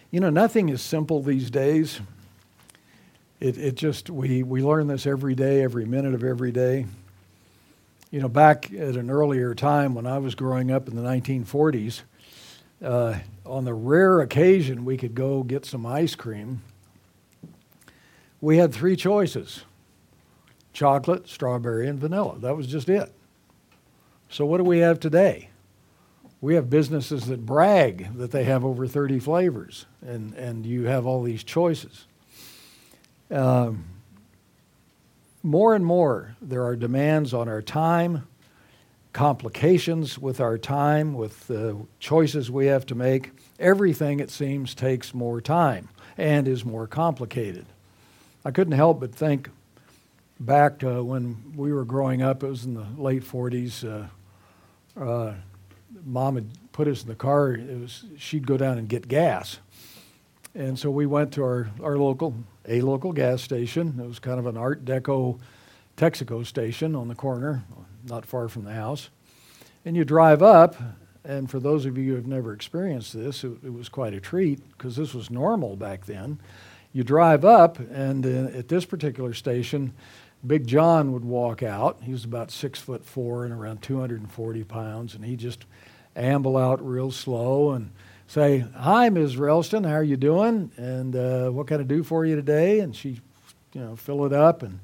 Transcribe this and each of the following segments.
You know, nothing is simple these days. We learn this every day, every minute of every day. You know, back at an earlier time when I was growing up in the 1940s, on the rare occasion we could go get some ice cream, we had three choices: chocolate, strawberry, and vanilla. That was just it. So what do we have today? We have businesses that brag that they have over 30 flavors, and you have all these choices. More and more, there are demands on our time, complications with our time, with the choices we have to make. Everything, it seems, takes more time and is more complicated. I couldn't help but think back to when we were growing up. It was in the late 40s. Mom had put us in the car. She'd go down and get gas. And so we went to our local gas station. It was kind of an Art Deco Texaco station on the corner, not far from the house. And you drive up, and for those of you who have never experienced this, it was quite a treat because this was normal back then. You drive up, and at this particular station, Big John would walk out. He was about 6'4" and around 240 pounds, and he'd just amble out real slow and say, "Hi, Ms. Ralston, how are you doing? And what can I do for you today?" And she, fill it up and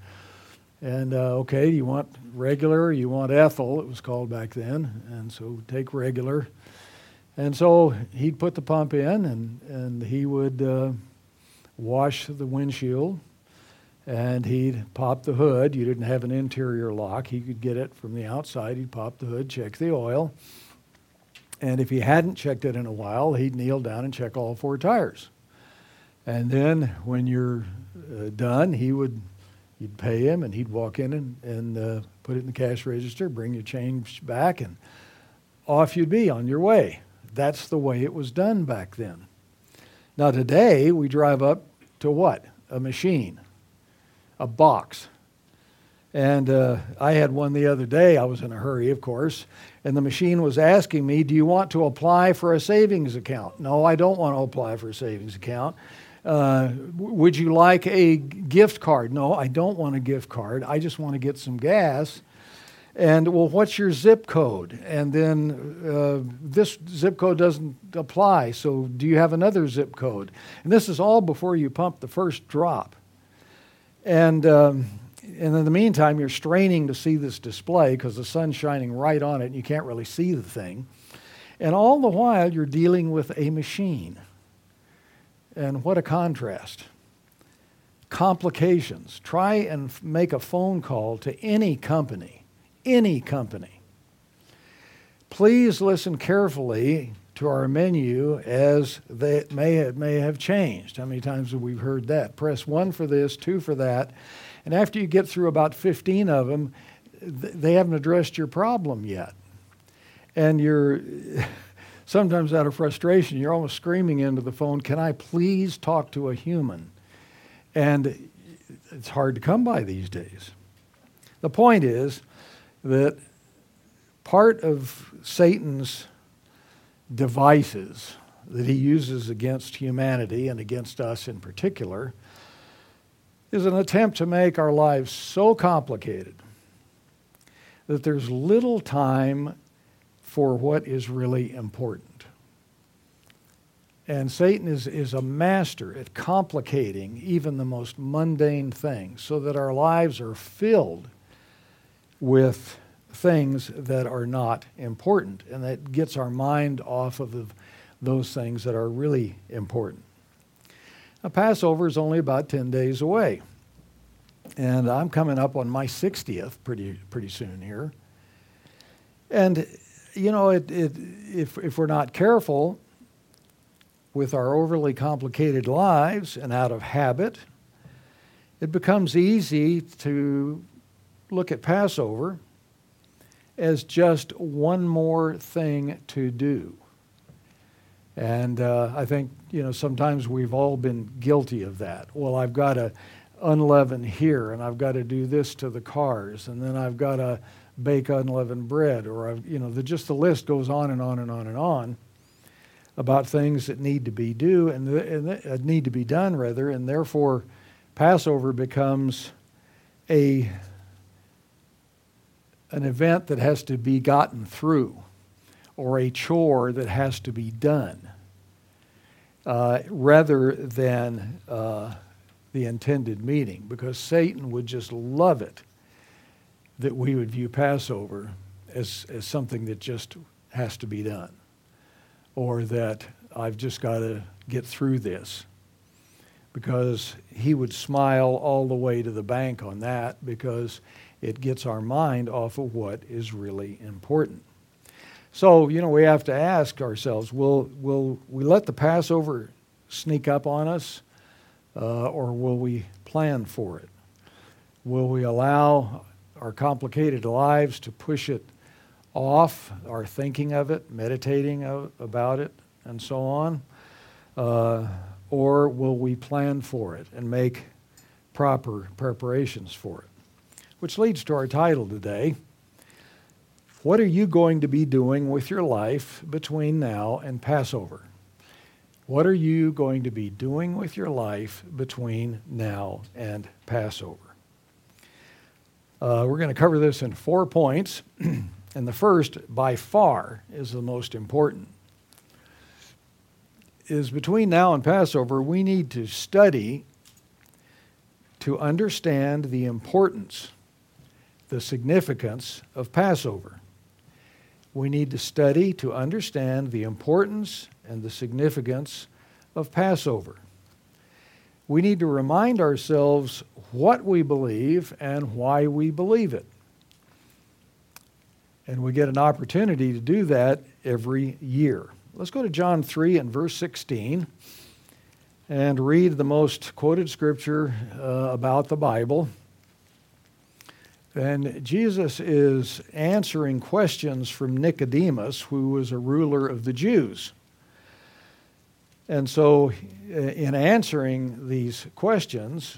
okay, do you want regular or you want ethyl? It was called back then. And so take regular. And so he'd put the pump in and he would wash the windshield and he'd pop the hood. You didn't have an interior lock. He could get it from the outside. He'd pop the hood, check the oil. And if he hadn't checked it in a while, he'd kneel down and check all four tires. And then when you're done, you'd pay him, and he'd walk in and put it in the cash register, bring your change back, and off you'd be on your way. That's the way it was done back then. Now today, we drive up to what? A machine, a box. And I had one the other day. I was in a hurry, of course, and the machine was asking me, "Do you want to apply for a savings account?" "No, I don't want to apply for a savings account." "Would you like a gift card?" "No, I don't want a gift card. I just want to get some gas." And, "Well, what's your zip code?" And then this zip code doesn't apply, so do you have another zip code? And this is all before you pump the first drop. And in the meantime, you're straining to see this display because the sun's shining right on it and you can't really see the thing. And all the while, you're dealing with a machine. And what a contrast. Complications. Try and make a phone call to any company. Any company. Please listen carefully to our menu as they may have changed. How many times have we heard that? Press 1 for this, 2 for that. And after you get through about 15 of them, they haven't addressed your problem yet. And you're sometimes out of frustration, you're almost screaming into the phone, "Can I please talk to a human?" And it's hard to come by these days. The point is that part of Satan's devices that he uses against humanity and against us in particular is an attempt to make our lives so complicated that there's little time for what is really important. And Satan is a master at complicating even the most mundane things so that our lives are filled with things that are not important, and that gets our mind off of those things that are really important. Now, Passover is only about 10 days away, and I'm coming up on my 60th pretty soon here. And, if we're not careful with our overly complicated lives and out of habit, it becomes easy to look at Passover as just one more thing to do. And I think, sometimes we've all been guilty of that. Well, I've got to unleaven here, and I've got to do this to the cars, and then I've got to bake unleavened bread, or the list goes on and on and on and on. about things that need to be need to be done, and therefore Passover becomes an event that has to be gotten through, or a chore that has to be done, rather than the intended meaning, because Satan would just love it that we would view Passover as something that just has to be done, or that I've just got to get through this, because he would smile all the way to the bank on that, because it gets our mind off of what is really important. So, we have to ask ourselves, will we let the Passover sneak up on us, or will we plan for it? Will we allow our complicated lives to push it off, our thinking of it, meditating about it, and so on? Or will we plan for it and make proper preparations for it? Which leads to our title today. What are you going to be doing with your life between now and Passover? What are you going to be doing with your life between now and Passover? We're going to cover this in 4 points, and the first, by far, is the most important. Is between now and Passover, we need to study to understand the importance, the significance of Passover. We need to study to understand the importance and the significance of Passover. We need to remind ourselves what we believe and why we believe it. And we get an opportunity to do that every year. Let's go to John 3 and verse 16 and read the most quoted scripture about the Bible. And Jesus is answering questions from Nicodemus, who was a ruler of the Jews. And so in answering these questions,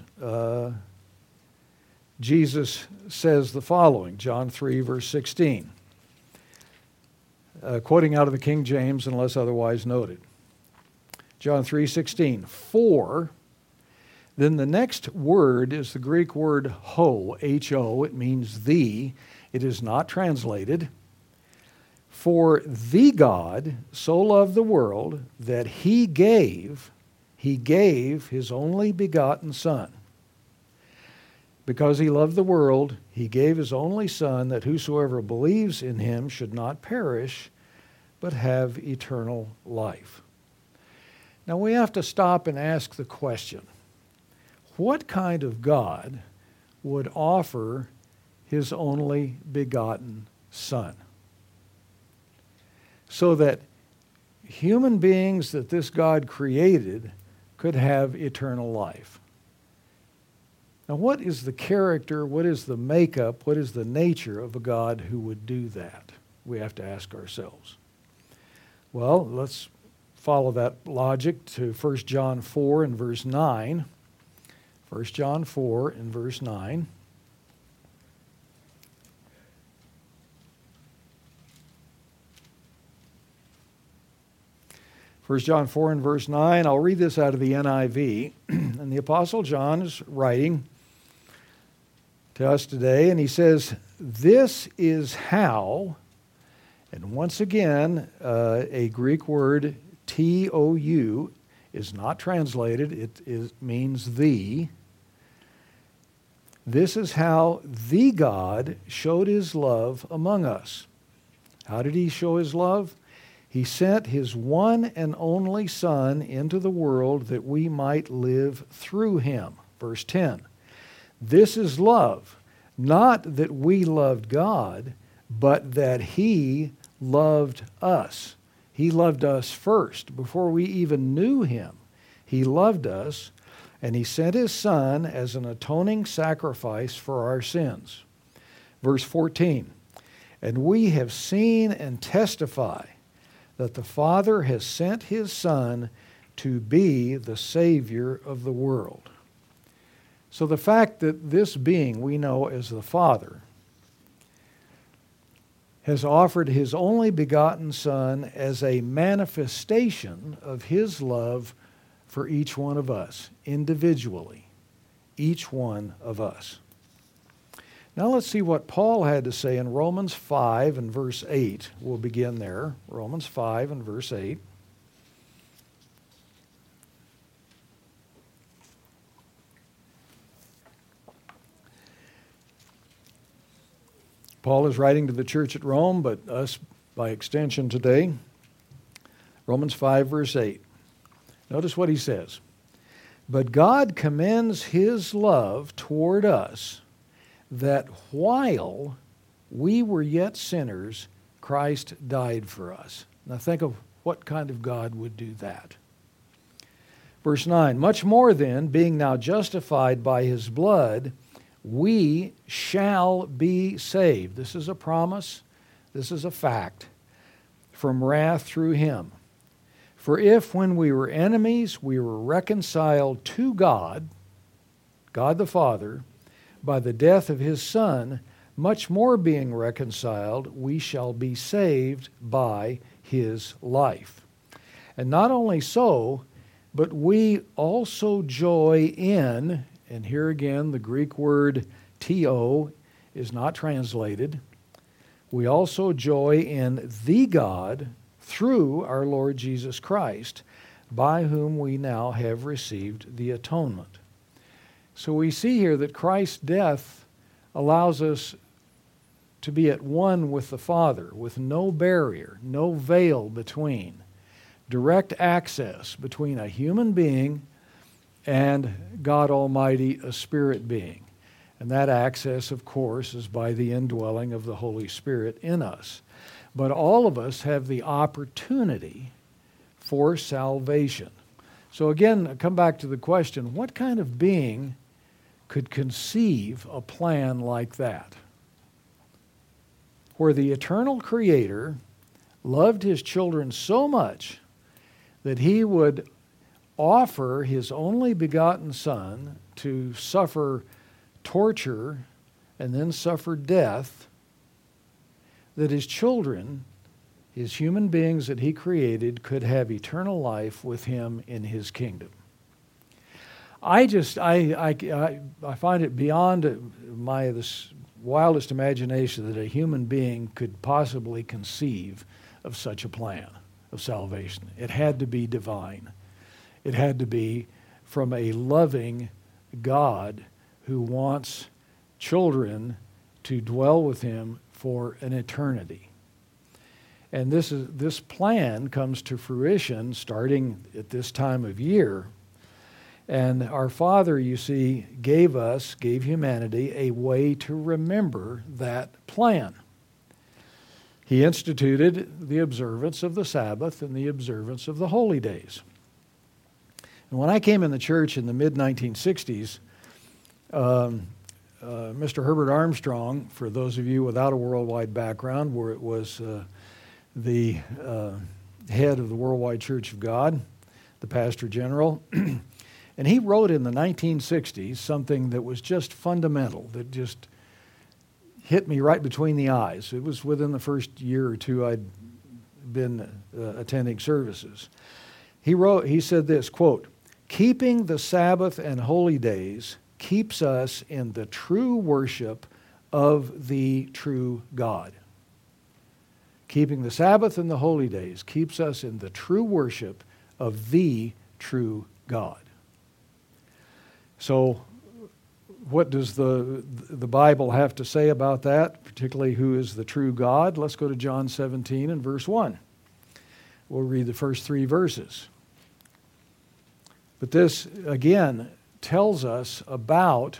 Jesus says the following, John 3, verse 16, quoting out of the King James unless otherwise noted. John 3:16, for, then the next word is the Greek word ho, H-O. It means the. It is not translated. For the God so loved the world that he gave his only begotten Son. Because he loved the world, he gave his only Son, that whosoever believes in him should not perish, but have eternal life. Now we have to stop and ask the question, what kind of God would offer his only begotten Son, so that human beings that this God created could have eternal life? Now, what is the character, what is the makeup, what is the nature of a God who would do that? We have to ask ourselves. Well, let's follow that logic to 1 John 4 and verse 9. 1 John 4 and verse 9. First John 4 and verse 9, I'll read this out of the NIV. And the Apostle John is writing to us today, and he says, this is how, and once again, a Greek word, T-O-U, is not translated. It means the. This is how the God showed his love among us. How did he show his love? He sent his one and only Son into the world that we might live through him. Verse 10. This is love, not that we loved God, but that he loved us. He loved us first. Before we even knew him, he loved us, and he sent his Son as an atoning sacrifice for our sins. Verse 14. And we have seen and testify that the Father has sent his Son to be the Savior of the world. So the fact that this being we know as the Father has offered his only begotten Son as a manifestation of his love for each one of us, individually, each one of us. Now let's see what Paul had to say in Romans 5 and verse 8. We'll begin there. Romans 5 and verse 8. Paul is writing to the church at Rome, but us by extension today. Romans 5 verse 8. Notice what he says. But God commends his love toward us, that while we were yet sinners, Christ died for us. Now think of what kind of God would do that. Verse 9, much more then, being now justified by his blood, we shall be saved. This is a promise. This is a fact. From wrath through him. For if when we were enemies, we were reconciled to God, God the Father, by the death of his Son, much more being reconciled, we shall be saved by his life. And not only so, but we also joy in, and here again the Greek word to is not translated, we also joy in the God through our Lord Jesus Christ, by whom we now have received the atonement. So we see here that Christ's death allows us to be at one with the Father, with no barrier, no veil between, direct access between a human being and God Almighty, a spirit being. And that access, of course, is by the indwelling of the Holy Spirit in us. But all of us have the opportunity for salvation. So again, I come back to the question, what kind of being could conceive a plan like that? Where the eternal Creator loved his children so much that he would offer his only begotten Son to suffer torture and then suffer death, that his children, his human beings that he created, could have eternal life with him in his kingdom. I find it beyond my this wildest imagination that a human being could possibly conceive of such a plan of salvation. It had to be divine. It had to be from a loving God who wants children to dwell with him for an eternity. And this plan comes to fruition starting at this time of year. And our Father, you see, gave humanity a way to remember that plan. He instituted the observance of the Sabbath and the observance of the holy days. And when I came in the church in the mid-1960s, Mr. Herbert Armstrong, for those of you without a worldwide background, where it was the head of the Worldwide Church of God, the pastor general, and he wrote in the 1960s something that was just fundamental, that just hit me right between the eyes. It was within the first year or two I'd been attending services. He said this, quote, "Keeping the Sabbath and holy days keeps us in the true worship of the true God." Keeping the Sabbath and the holy days keeps us in the true worship of the true God. So what does the Bible have to say about that, particularly who is the true God? Let's go to John 17 and verse 1. We'll read the first 3 verses. But this, again, tells us about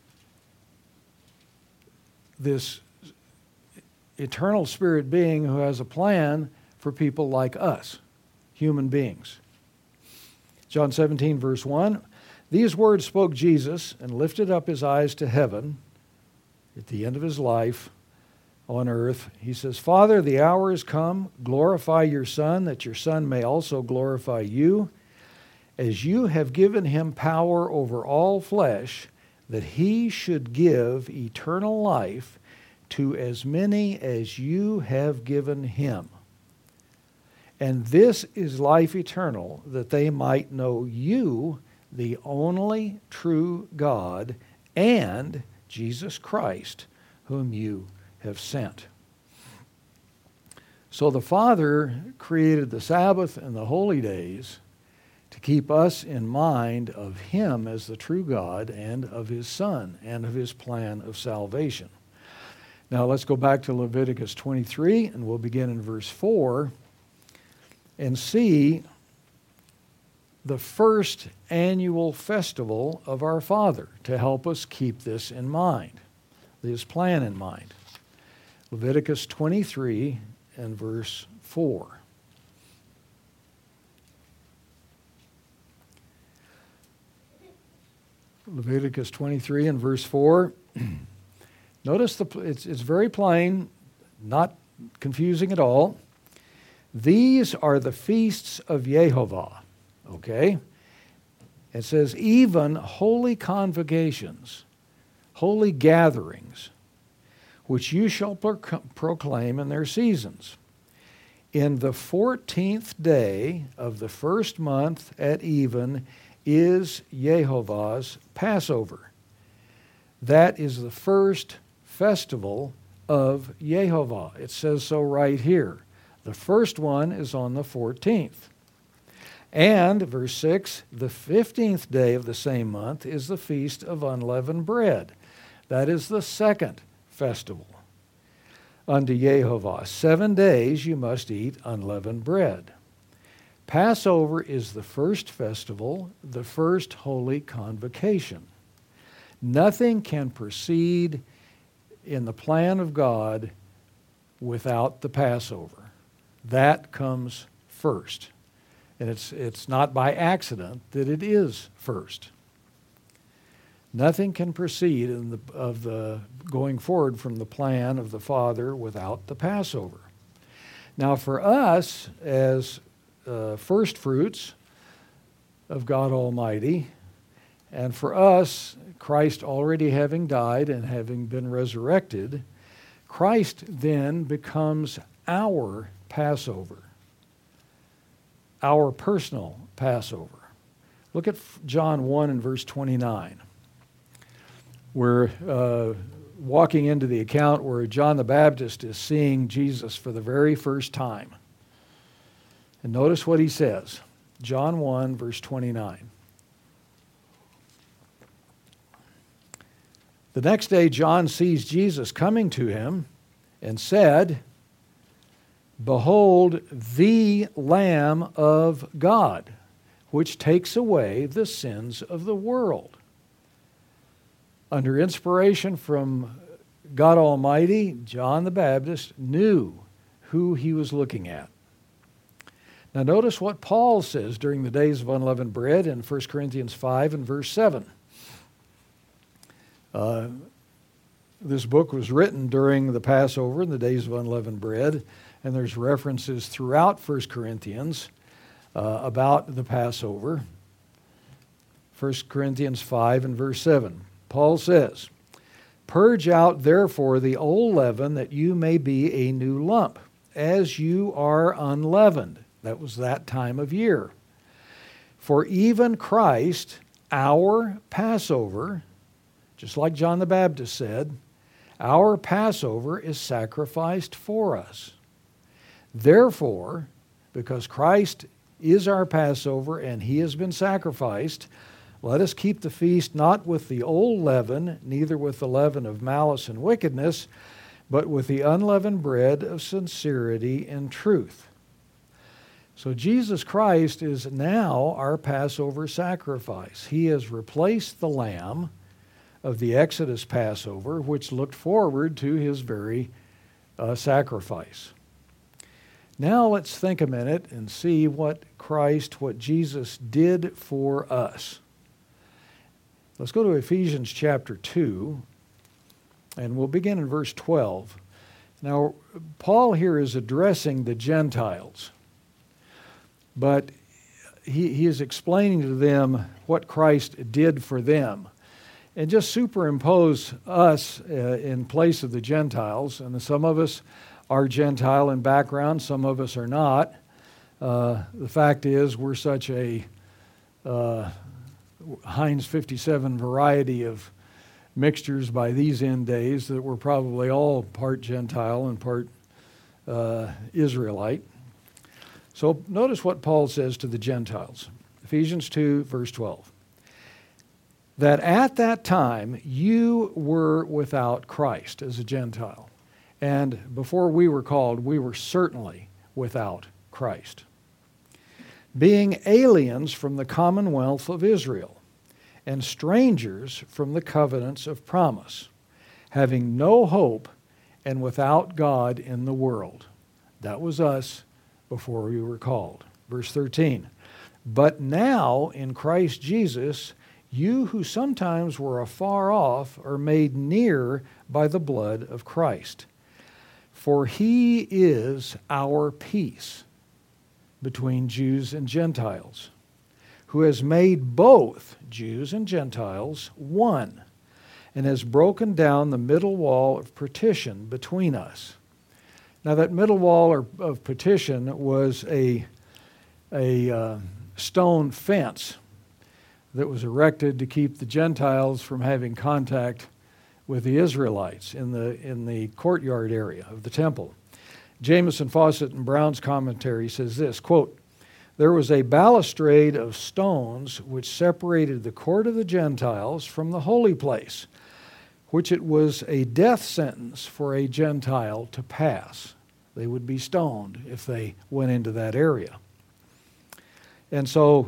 this eternal spirit being who has a plan for people like us, human beings. John 17, verse 1, "These words spoke Jesus and lifted up his eyes to heaven at the end of his life on earth. He says, 'Father, the hour is come. Glorify your Son, that your Son may also glorify you, as you have given him power over all flesh, that he should give eternal life to as many as you have given him. And this is life eternal, that they might know you, the only true God, and Jesus Christ, whom you have sent. So the Father created the Sabbath and the holy days to keep us in mind of him as the true God and of his Son and of his plan of salvation. Now let's go back to Leviticus 23, and we'll begin in verse 4 and see the first annual festival of our Father to help us keep this in mind, his plan in mind. Leviticus 23 and verse 4. Leviticus 23 and verse 4. Notice it's very plain, not confusing at all. These are the feasts of Yehovah. Okay? It says, even holy convocations, holy gatherings, which you shall proclaim in their seasons. In the 14th day of the first month at even is Yehovah's Passover. That is the first festival of Yehovah. It says so right here. The first one is on the 14th. And, verse 6, the 15th day of the same month is the Feast of Unleavened Bread. That is the second festival unto Yehovah. 7 days you must eat unleavened bread. Passover is the first festival, the first holy convocation. Nothing can proceed in the plan of God without the Passover. That comes first. And it's not by accident that it is first. Nothing can proceed going forward from the plan of the Father without the Passover. Now for us, as first fruits of God Almighty, and for us, Christ already having died and having been resurrected, Christ then becomes our Passover, our personal Passover. Look at John 1 and verse 29. We're walking into the account where John the Baptist is seeing Jesus for the very first time. And notice what he says. John 1, verse 29. The next day John sees Jesus coming to him and said, "Behold, the Lamb of God, which takes away the sins of the world." Under inspiration from God Almighty, John the Baptist knew who he was looking at. Now notice what Paul says during the days of unleavened bread in 1 Corinthians 5 and verse 7. This book was written during the Passover in the days of unleavened bread, and there's references throughout 1 Corinthians about the Passover. 1 Corinthians 5 and verse 7. Paul says, "Purge out therefore the old leaven, that you may be a new lump, as you are unleavened." That was that time of year. "For even Christ, our Passover," just like John the Baptist said, "our Passover is sacrificed for us. Therefore, because Christ is our Passover and he has been sacrificed, let us keep the feast not with the old leaven, neither with the leaven of malice and wickedness, but with the unleavened bread of sincerity and truth." So Jesus Christ is now our Passover sacrifice. He has replaced the lamb of the Exodus Passover, which looked forward to his very sacrifice. Now let's think a minute and see what Jesus did for us. Let's go to Ephesians chapter 2, and we'll begin in verse 12. Now, Paul here is addressing the Gentiles, but he is explaining to them what Christ did for them. and just superimpose us in place of the Gentiles. And some of us are Gentile in background, some of us are not. The fact is, we're such a Heinz 57 variety of mixtures by these end days that we're probably all part Gentile and part Israelite. So notice what Paul says to the Gentiles. Ephesians 2, verse 12. That at that time you were without Christ as a Gentile. And before we were called, we were certainly without Christ. Being aliens from the commonwealth of Israel, and strangers from the covenants of promise, having no hope and without God in the world. That was us before we were called. Verse 13. But now in Christ Jesus, you who sometimes were afar off are made near by the blood of Christ. For he is our peace between Jews and Gentiles, who has made both Jews and Gentiles one, and has broken down the middle wall of partition between us. Now that middle wall of partition was a stone fence that was erected to keep the Gentiles from having contact with the Israelites in the courtyard area of the temple. Jamieson, Fawcett, and Brown's commentary says this, quote, there was a balustrade of stones which separated the court of the Gentiles from the holy place, which it was a death sentence for a Gentile to pass. They would be stoned if they went into that area. And so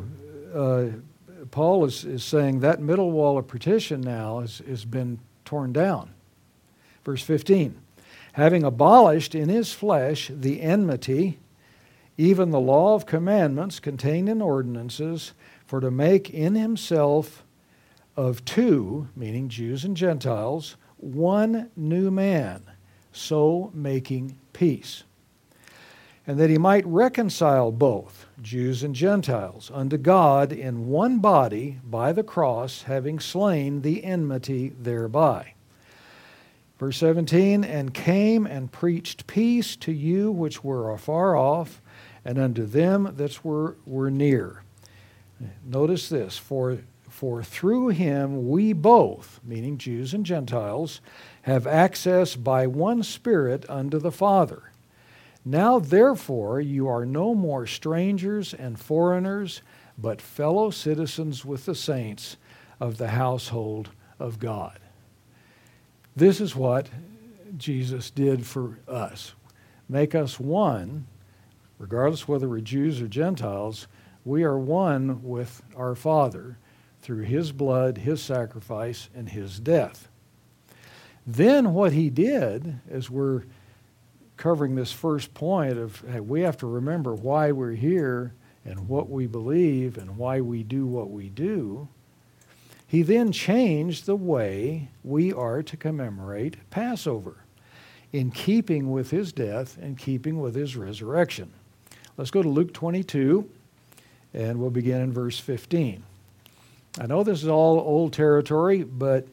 Paul is saying that middle wall of partition now has been torn down. Verse 15, having abolished in his flesh the enmity, even the law of commandments contained in ordinances, for to make in himself of two, meaning Jews and Gentiles, one new man, so making peace. And that he might reconcile both, Jews and Gentiles, unto God in one body by the cross, having slain the enmity thereby. Verse 17, and came and preached peace to you which were afar off, and unto them that were near. Notice this, for through him we both, meaning Jews and Gentiles, have access by one Spirit unto the Father. Now therefore you are no more strangers and foreigners, but fellow citizens with the saints of the household of God. This is what Jesus did for us. Make us one, regardless whether we're Jews or Gentiles, we are one with our Father through his blood, his sacrifice, and his death. Then what he did, as we're covering this first point of, hey, we have to remember why we're here and what we believe and why we do what we do, he then changed the way we are to commemorate Passover in keeping with his death and keeping with his resurrection. Let's go to Luke 22, and we'll begin in verse 15. I know this is all old territory, but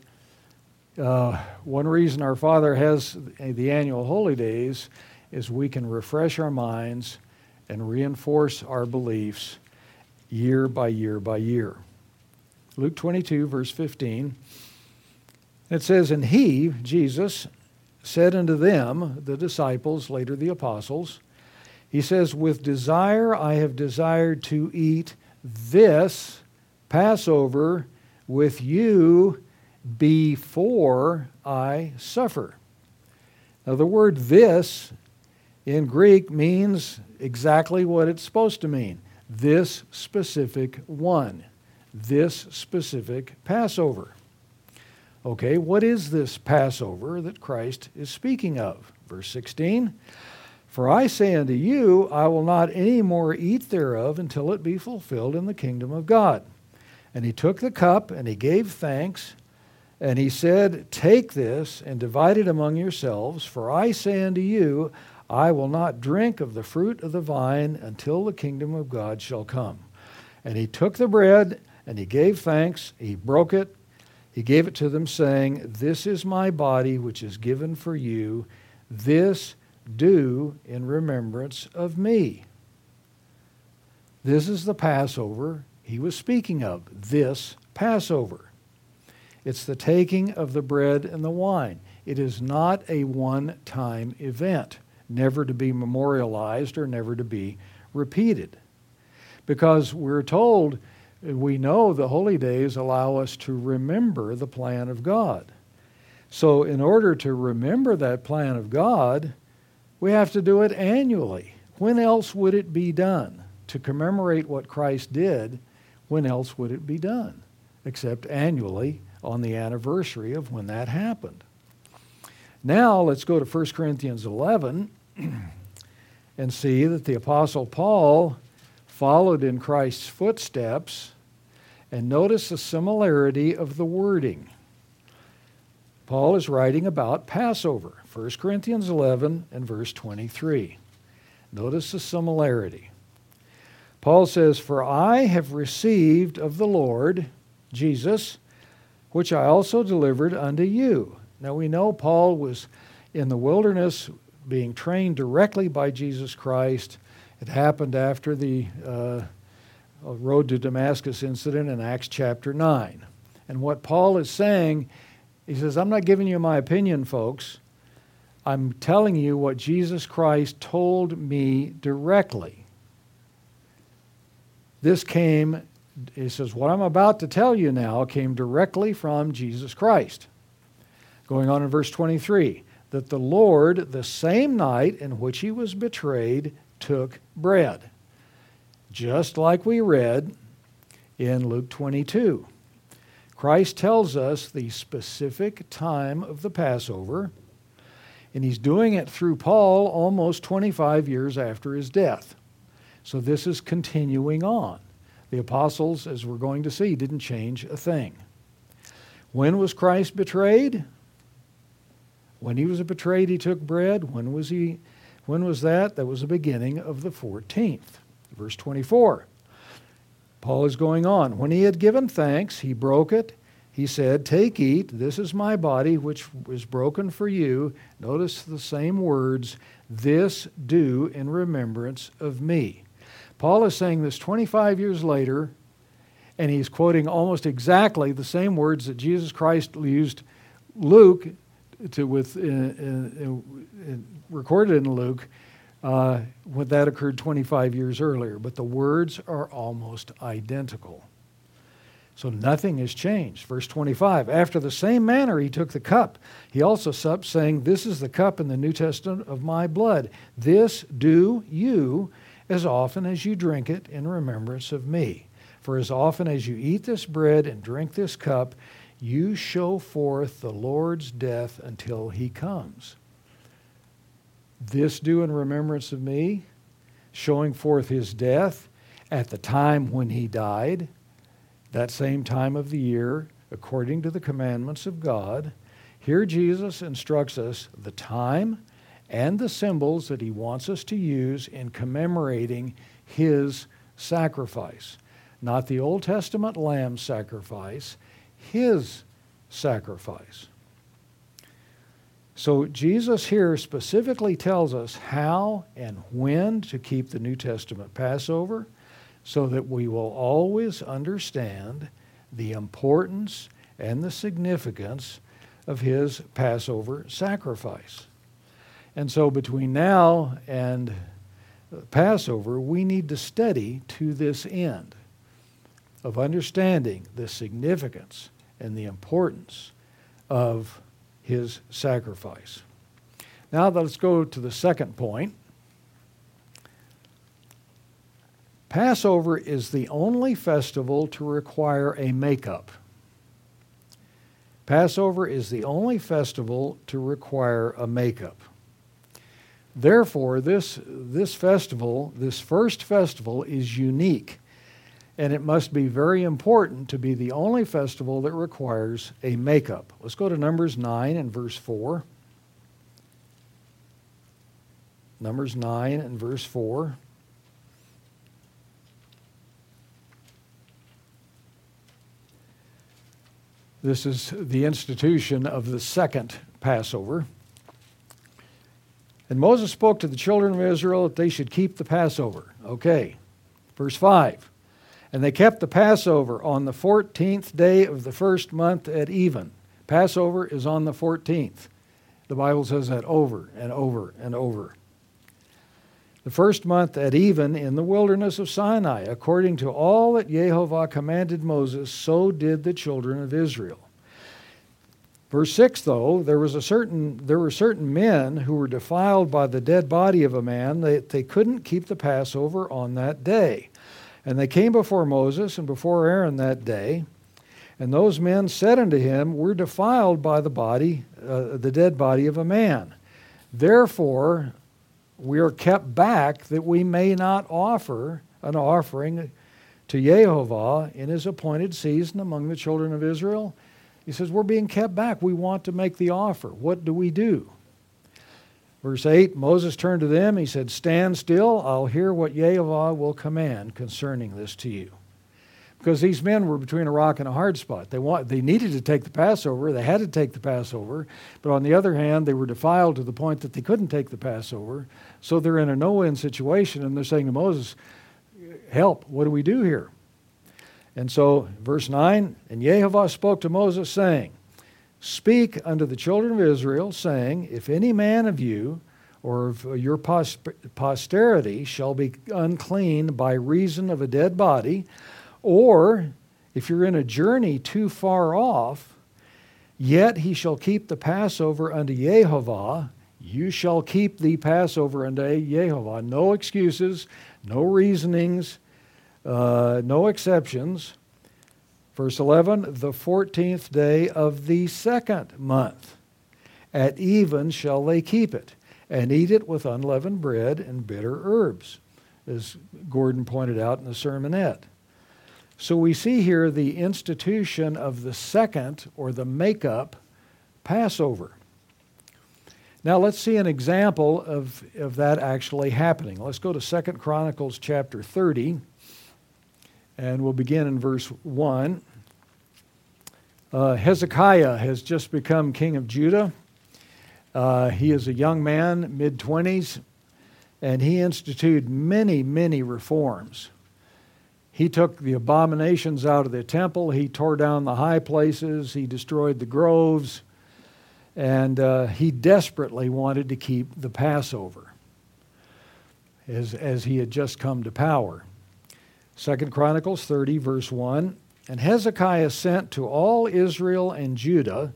one reason our Father has the annual holy days is we can refresh our minds and reinforce our beliefs year by year by year. Luke 22, verse 15, it says, and he, Jesus, said unto them, the disciples, later the apostles, he says, with desire I have desired to eat this Passover with you before I suffer. Now the word this in Greek means exactly what it's supposed to mean. This specific one. This specific Passover. Okay, what is this Passover that Christ is speaking of? Verse 16, for I say unto you, I will not any more eat thereof until it be fulfilled in the kingdom of God. And he took the cup, and he gave thanks, and he said, take this, and divide it among yourselves, for I say unto you, I will not drink of the fruit of the vine until the kingdom of God shall come. And he took the bread, and he gave thanks, he broke it, He gave it to them, saying, "This is my body, which is given for you. This do in remembrance of me." This is the Passover he was speaking of, this Passover. It's the taking of the bread and the wine. It is not a one-time event, never to be memorialized or never to be repeated. Because we're told, we know the holy days allow us to remember the plan of God. So in order to remember that plan of God, we have to do it annually. When else would it be done? To commemorate what Christ did, when else would it be done? Except annually on the anniversary of when that happened. Now let's go to 1 Corinthians 11 and see that the Apostle Paul followed in Christ's footsteps, and notice the similarity of the wording. Paul is writing about Passover, 1 Corinthians 11 and verse 23. Notice the similarity. Paul says, "For I have received of the Lord, Jesus, which I also delivered unto you." Now we know Paul was in the wilderness being trained directly by Jesus Christ. It happened after the road to Damascus incident in Acts chapter 9. And what Paul is saying, he says, "I'm not giving you my opinion, folks. I'm telling you what Jesus Christ told me directly." This came, he says, what I'm about to tell you now came directly from Jesus Christ. Going on in verse 23, that the Lord, the same night in which he was betrayed, took bread. Just like we read in Luke 22. Christ tells us the specific time of the Passover, and he's doing it through Paul almost 25 years after his death. So this is continuing on. The apostles, as we're going to see, didn't change a thing. When was Christ betrayed? When he was betrayed, he took bread. When was that? That was the beginning of the 14th. Verse 24. Paul is going on. When he had given thanks, he broke it. He said, "Take, eat. This is my body, which is broken for you." Notice the same words. "This do in remembrance of me." Paul is saying this 25 years later, and he's quoting almost exactly the same words that Jesus Christ used Luke recorded in Luke when that occurred 25 years earlier. But the words are almost identical. So nothing has changed. Verse 25, "After the same manner he took the cup. He also supped, saying, This is the cup in the New Testament of my blood. This do you as often as you drink it in remembrance of me. For as often as you eat this bread and drink this cup, you show forth the Lord's death until he comes." This do in remembrance of me, showing forth his death at the time when he died, that same time of the year, according to the commandments of God. Here Jesus instructs us the time and the symbols that he wants us to use in commemorating his sacrifice. Not the Old Testament lamb sacrifice, his sacrifice. So Jesus here specifically tells us how and when to keep the New Testament Passover so that we will always understand the importance and the significance of his Passover sacrifice. And so between now and Passover, we need to study to this end of understanding the significance and the importance of his sacrifice. Now let's go to the second point. Passover is the only festival to require a makeup. Passover is the only festival to require a makeup. Therefore, this festival, this first festival, is unique, and it must be very important to be the only festival that requires a makeup. Let's go to Numbers 9 and verse 4. Numbers 9 and verse 4. This is the institution of the second Passover. And Moses spoke to the children of Israel that they should keep the Passover. Okay, verse 5. And they kept the Passover on the 14th day of the first month at even. Passover is on the 14th. The Bible says that over and over and over. The first month at even in the wilderness of Sinai, according to all that Jehovah commanded Moses, so did the children of Israel. Verse 6, though, there were certain men who were defiled by the dead body of a man. They couldn't keep the Passover on that day. And they came before Moses and before Aaron that day. And those men said unto him, We're defiled by the dead body of a man. Therefore, we are kept back that we may not offer an offering to Jehovah in his appointed season among the children of Israel. He says, we're being kept back. We want to make the offer. What do we do? Verse 8, Moses turned to them. He said, Stand still. I'll hear what Jehovah will command concerning this to you. Because these men were between a rock and a hard spot. They needed to take the Passover. They had to take the Passover. But on the other hand, they were defiled to the point that they couldn't take the Passover. So they're in a no-win situation, and they're saying to Moses, help, what do we do here? And so, verse 9, And Jehovah spoke to Moses, saying, Speak unto the children of Israel, saying, If any man of you or of your posterity shall be unclean by reason of a dead body, or if you're in a journey too far off, yet he shall keep the Passover unto Jehovah, you shall keep the Passover unto Jehovah. No excuses, no reasonings, no exceptions. Verse 11, the 14th day of the second month. At even shall they keep it, and eat it with unleavened bread and bitter herbs, as Gordon pointed out in the sermonette. So we see here the institution of the second, or the make-up, Passover. Now let's see an example of that actually happening. Let's go to 2 Chronicles chapter 30, and we'll begin in verse 1. Hezekiah has just become king of Judah. He is a young man, mid-20s, and he instituted many, many reforms. He took the abominations out of the temple. He tore down the high places. He destroyed the groves. And he desperately wanted to keep the Passover as he had just come to power. 2 Chronicles 30, verse 1, And Hezekiah sent to all Israel and Judah.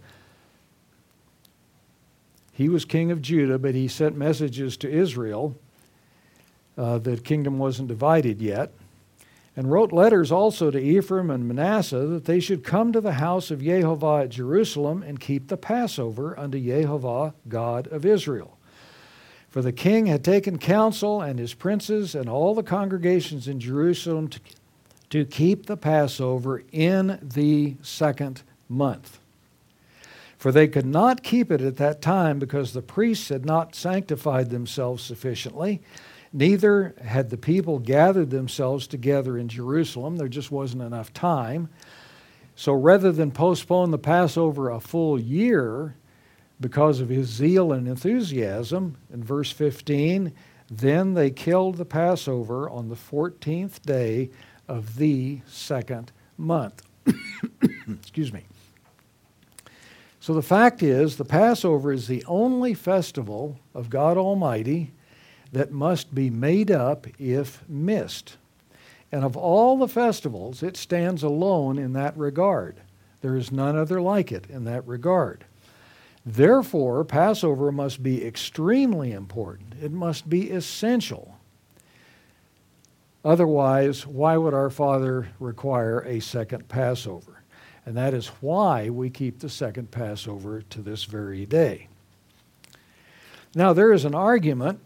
He was king of Judah, but he sent messages to Israel. The kingdom wasn't divided yet. And wrote letters also to Ephraim and Manasseh that they should come to the house of Jehovah at Jerusalem and keep the Passover unto Jehovah, God of Israel. For the king had taken counsel, and his princes and all the congregations in Jerusalem to keep the Passover in the second month. For they could not keep it at that time because the priests had not sanctified themselves sufficiently. Neither had the people gathered themselves together in Jerusalem. There just wasn't enough time. So rather than postpone the Passover a full year because of his zeal and enthusiasm, in verse 15, then they killed the Passover on the 14th day of the second month. Excuse me. So the fact is, the Passover is the only festival of God Almighty that must be made up if missed. And of all the festivals, it stands alone in that regard. There is none other like it in that regard. Therefore, Passover must be extremely important. It must be essential. Otherwise, why would our Father require a second Passover? And that is why we keep the second Passover to this very day. Now, there is an argument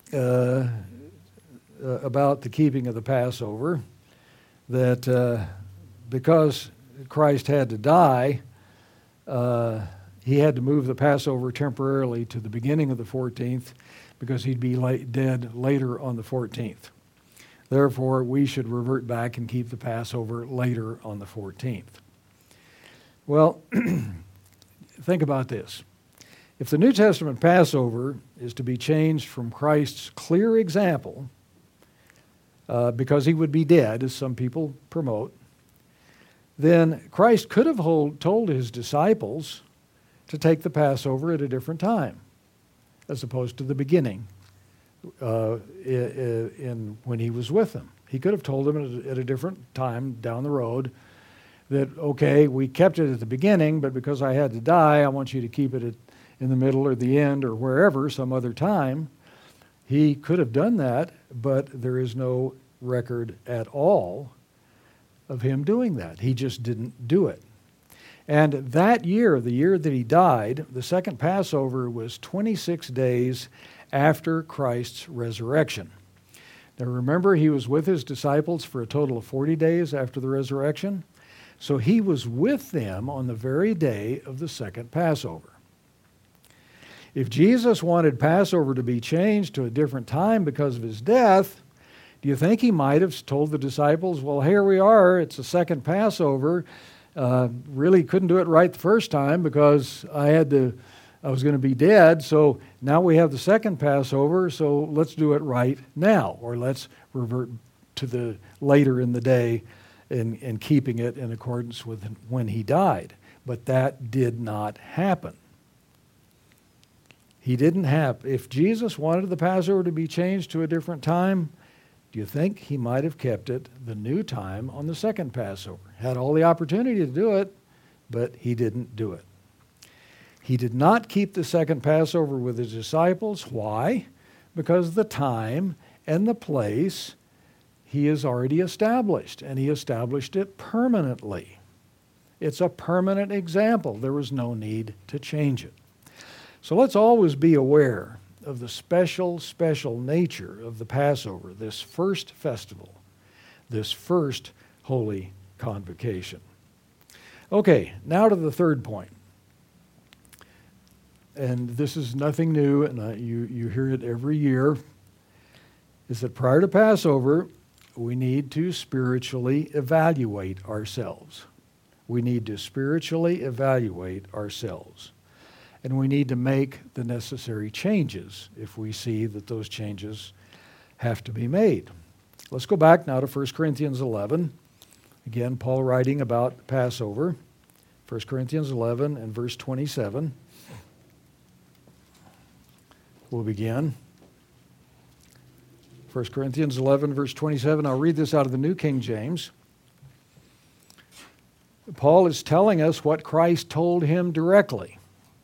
about the keeping of the Passover, that because Christ had to die, he had to move the Passover temporarily to the beginning of the 14th because he'd be dead later on the 14th. Therefore, we should revert back and keep the Passover later on the 14th. Well, think about this. If the New Testament Passover is to be changed from Christ's clear example, because he would be dead, as some people promote, then Christ could have told his disciples to take the Passover at a different time, as opposed to the beginning when he was with them. He could have told them at a different time down the road that, okay, we kept it at the beginning, but because I had to die, I want you to keep it in the middle or the end or wherever, some other time. He could have done that, but there is no record at all of him doing that. He just didn't do it. And that year, the year that he died, the second Passover was 26 days after Christ's resurrection. Now remember, he was with his disciples for a total of 40 days after the resurrection. So he was with them on the very day of the second Passover. If Jesus wanted Passover to be changed to a different time because of his death, do you think he might have told the disciples, well, here we are, it's the second Passover. Really couldn't do it right the first time because I was going to be dead, so now we have the second Passover, so let's do it right now, or let's revert to the later in the day in keeping it in accordance with when he died. But that did not happen. He didn't have. If Jesus wanted the Passover to be changed to a different time, do you think he might have kept it the new time on the second Passover? Had all the opportunity to do it, but he didn't do it. He did not keep the second Passover with his disciples. Why? Because the time and the place he has already established, and he established it permanently. It's a permanent example. There was no need to change it. So let's always be aware of the special nature of the Passover, this first festival, this first holy convocation. Okay, now to the third point. And this is nothing new, and you hear it every year, is that prior to Passover, we need to spiritually evaluate ourselves. We need to spiritually evaluate ourselves. And we need to make the necessary changes if we see that those changes have to be made. Let's go back now to 1 Corinthians 11. Again, Paul writing about Passover. 1 Corinthians 11 and verse 27. We'll begin. 1 Corinthians 11, verse 27. I'll read this out of the New King James. Paul is telling us what Christ told him directly.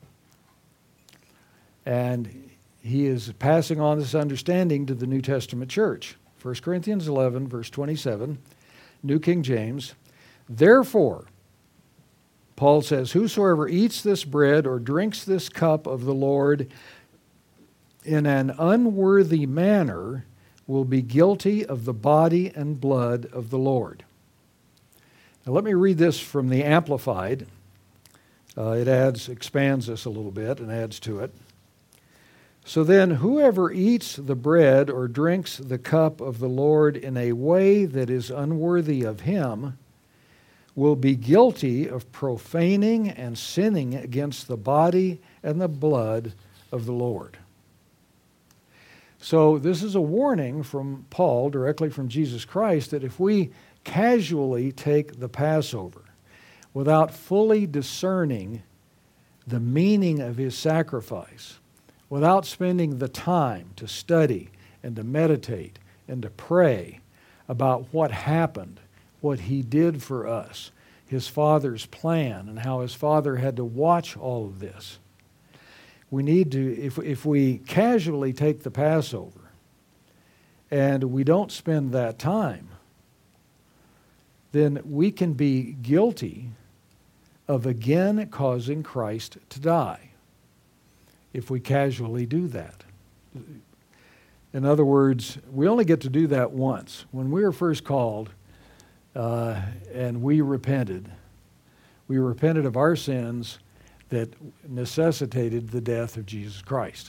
And he is passing on this understanding to the New Testament church. 1 Corinthians 11, verse 27, New King James. Therefore, Paul says, whosoever eats this bread or drinks this cup of the Lord in an unworthy manner will be guilty of the body and blood of the Lord. Now let me read this from the Amplified. It expands this a little bit and adds to it. So then, whoever eats the bread or drinks the cup of the Lord in a way that is unworthy of him will be guilty of profaning and sinning against the body and the blood of the Lord. So this is a warning from Paul, directly from Jesus Christ, that if we casually take the Passover without fully discerning the meaning of his sacrifice, without spending the time to study and to meditate and to pray about what happened, what he did for us, his Father's plan, and how his Father had to watch all of this. We need to, if we casually take the Passover and we don't spend that time, then we can be guilty of again causing Christ to die if we casually do that. In other words, we only get to do that once. When we were first called and we repented of our sins that necessitated the death of Jesus Christ.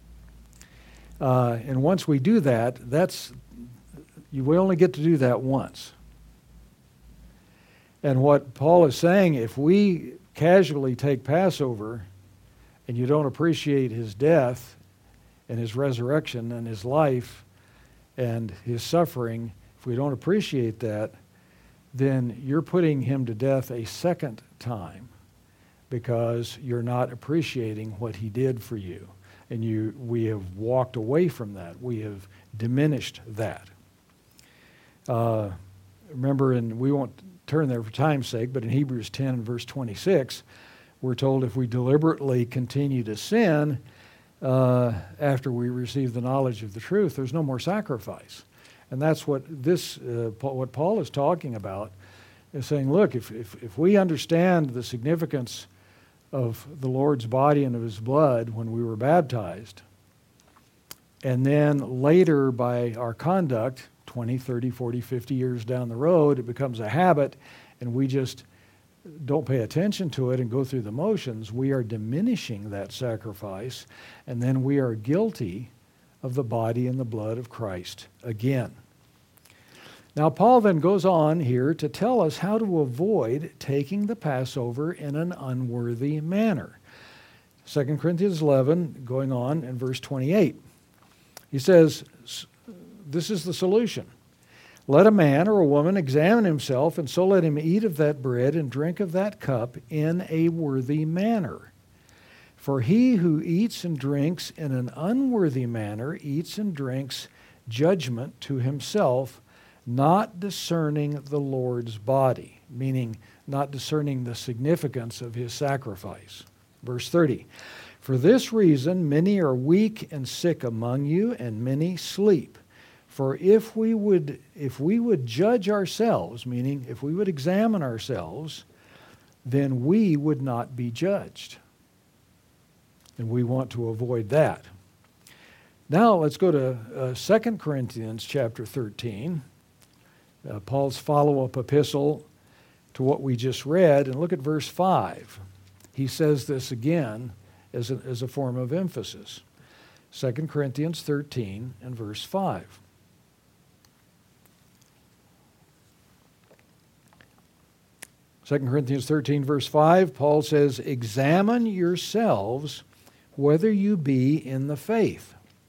And once we do that, we only get to do that once. And what Paul is saying, if we casually take Passover and you don't appreciate his death and his resurrection and his life and his suffering, if we don't appreciate that, then you're putting him to death a second time because you're not appreciating what he did for you. And we have walked away from that. We have diminished that. Remember, and we won't turn there for time's sake, but in Hebrews 10 and verse 26, we're told if we deliberately continue to sin after we receive the knowledge of the truth, there's no more sacrifice. And that's what what Paul is talking about, is saying, look, if we understand the significance of the Lord's body and of his blood when we were baptized, and then later by our conduct, 20, 30, 40, 50 years down the road, it becomes a habit, and we just don't pay attention to it and go through the motions, we are diminishing that sacrifice, and then we are guilty of the body and the blood of Christ again. Now, Paul then goes on here to tell us how to avoid taking the Passover in an unworthy manner. 2 Corinthians 11, going on in verse 28. He says, this is the solution. Let a man or a woman examine himself, and so let him eat of that bread and drink of that cup in a worthy manner. For he who eats and drinks in an unworthy manner eats and drinks judgment to himself, not discerning the Lord's body, meaning not discerning the significance of his sacrifice. Verse 30, for this reason many are weak and sick among you, and many sleep. For if we would judge ourselves, meaning if we would examine ourselves, then we would not be judged. And we want to avoid that. Now let's go to 2 Corinthians chapter 13. Paul's follow-up epistle to what we just read, and look at verse 5. He says this again as a form of emphasis. 2 Corinthians 13 and verse 5. Second Corinthians 13, verse 5, Paul says, examine yourselves whether you be in the faith.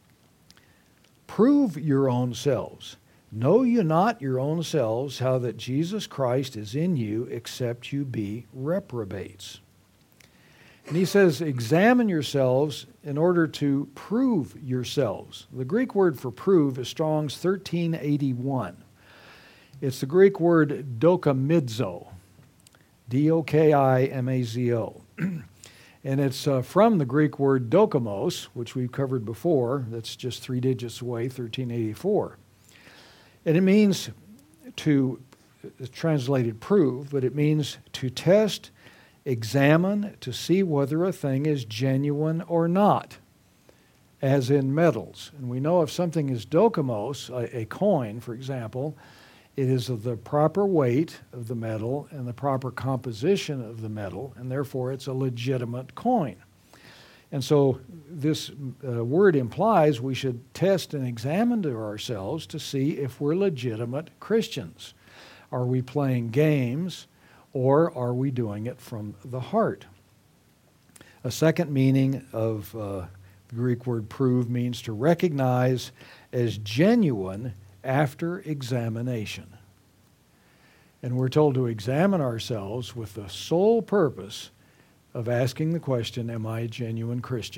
Prove your own selves. Know you not your own selves how that Jesus Christ is in you, except you be reprobates. And he says, examine yourselves in order to prove yourselves. The Greek word for prove is Strong's 1381. It's the Greek word dokimizo, D-O-K-I-M-A-Z-O. And it's from the Greek word dokimos, which we've covered before. That's just 3 digits away, 1384. And it means to, it's translated prove, but it means to test, examine, to see whether a thing is genuine or not, as in metals. And we know if something is dokimos, a coin, for example, it is of the proper weight of the metal and the proper composition of the metal, and therefore it's a legitimate coin. And so this word implies we should test and examine to ourselves to see if we're legitimate Christians. Are we playing games, or are we doing it from the heart? A second meaning of the Greek word prove means to recognize as genuine after examination. And we're told to examine ourselves with the sole purpose of asking the question, am I a genuine Christian?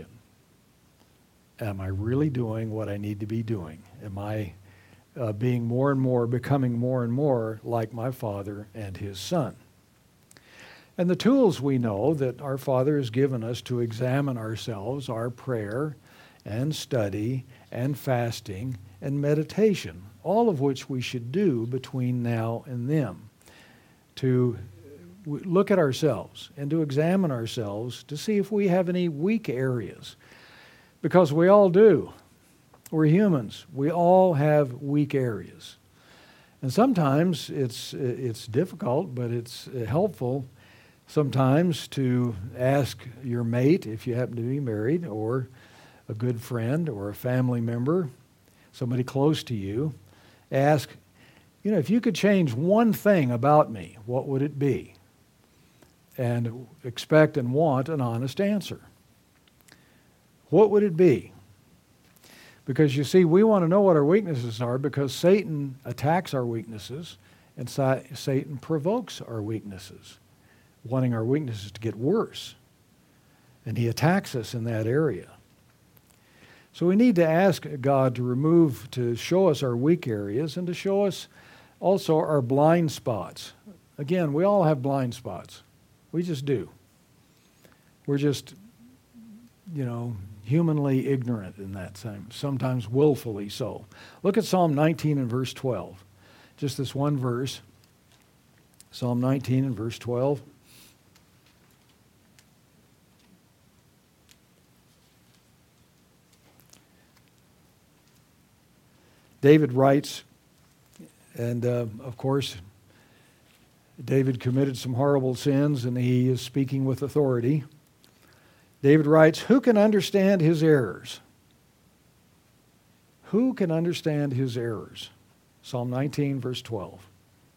Am I really doing what I need to be doing? Am I being more and more, becoming more and more like my Father and His Son? And the tools we know that our Father has given us to examine ourselves are prayer and study and fasting and meditation, all of which we should do between now and then, to look at ourselves and to examine ourselves to see if we have any weak areas. Because we all do. We're humans. We all have weak areas. And sometimes it's difficult, but it's helpful sometimes to ask your mate, if you happen to be married, or a good friend or a family member, somebody close to you, ask, if you could change one thing about me, what would it be? and expect and want an honest answer. What would it be? Because you see, we want to know what our weaknesses are because Satan attacks our weaknesses and Satan provokes our weaknesses, wanting our weaknesses to get worse. And he attacks us in that area. So we need to ask God to show us our weak areas and to show us also our blind spots. Again, we all have blind spots. We just do. We're just, humanly ignorant in that sense, sometimes willfully so. Look at Psalm 19 and verse 12. Just this one verse. Psalm 19 and verse 12. David writes, and of course, David committed some horrible sins, and he is speaking with authority. David writes, "Who can understand his errors?" Who can understand his errors? Psalm 19, verse 12.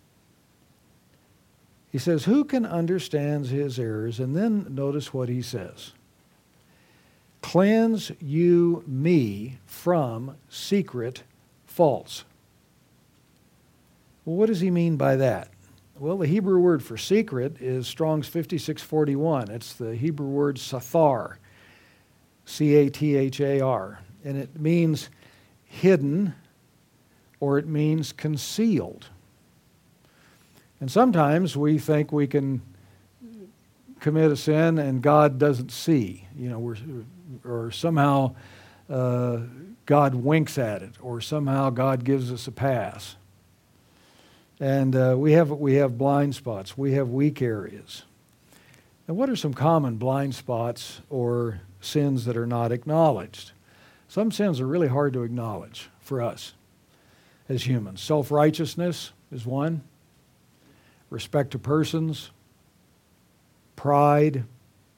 He says, who can understand his errors? And then notice what he says. Cleanse you me from secret faults. Well, what does he mean by that? Well, the Hebrew word for secret is Strong's 5641. It's the Hebrew word sathar, C-A-T-H-A-R. And it means hidden or it means concealed. And sometimes we think we can commit a sin and God doesn't see, or somehow God winks at it, or somehow God gives us a pass. And we have blind spots. We have weak areas. And what are some common blind spots or sins that are not acknowledged? Some sins are really hard to acknowledge for us as humans. Self-righteousness is one. Respect to persons. Pride.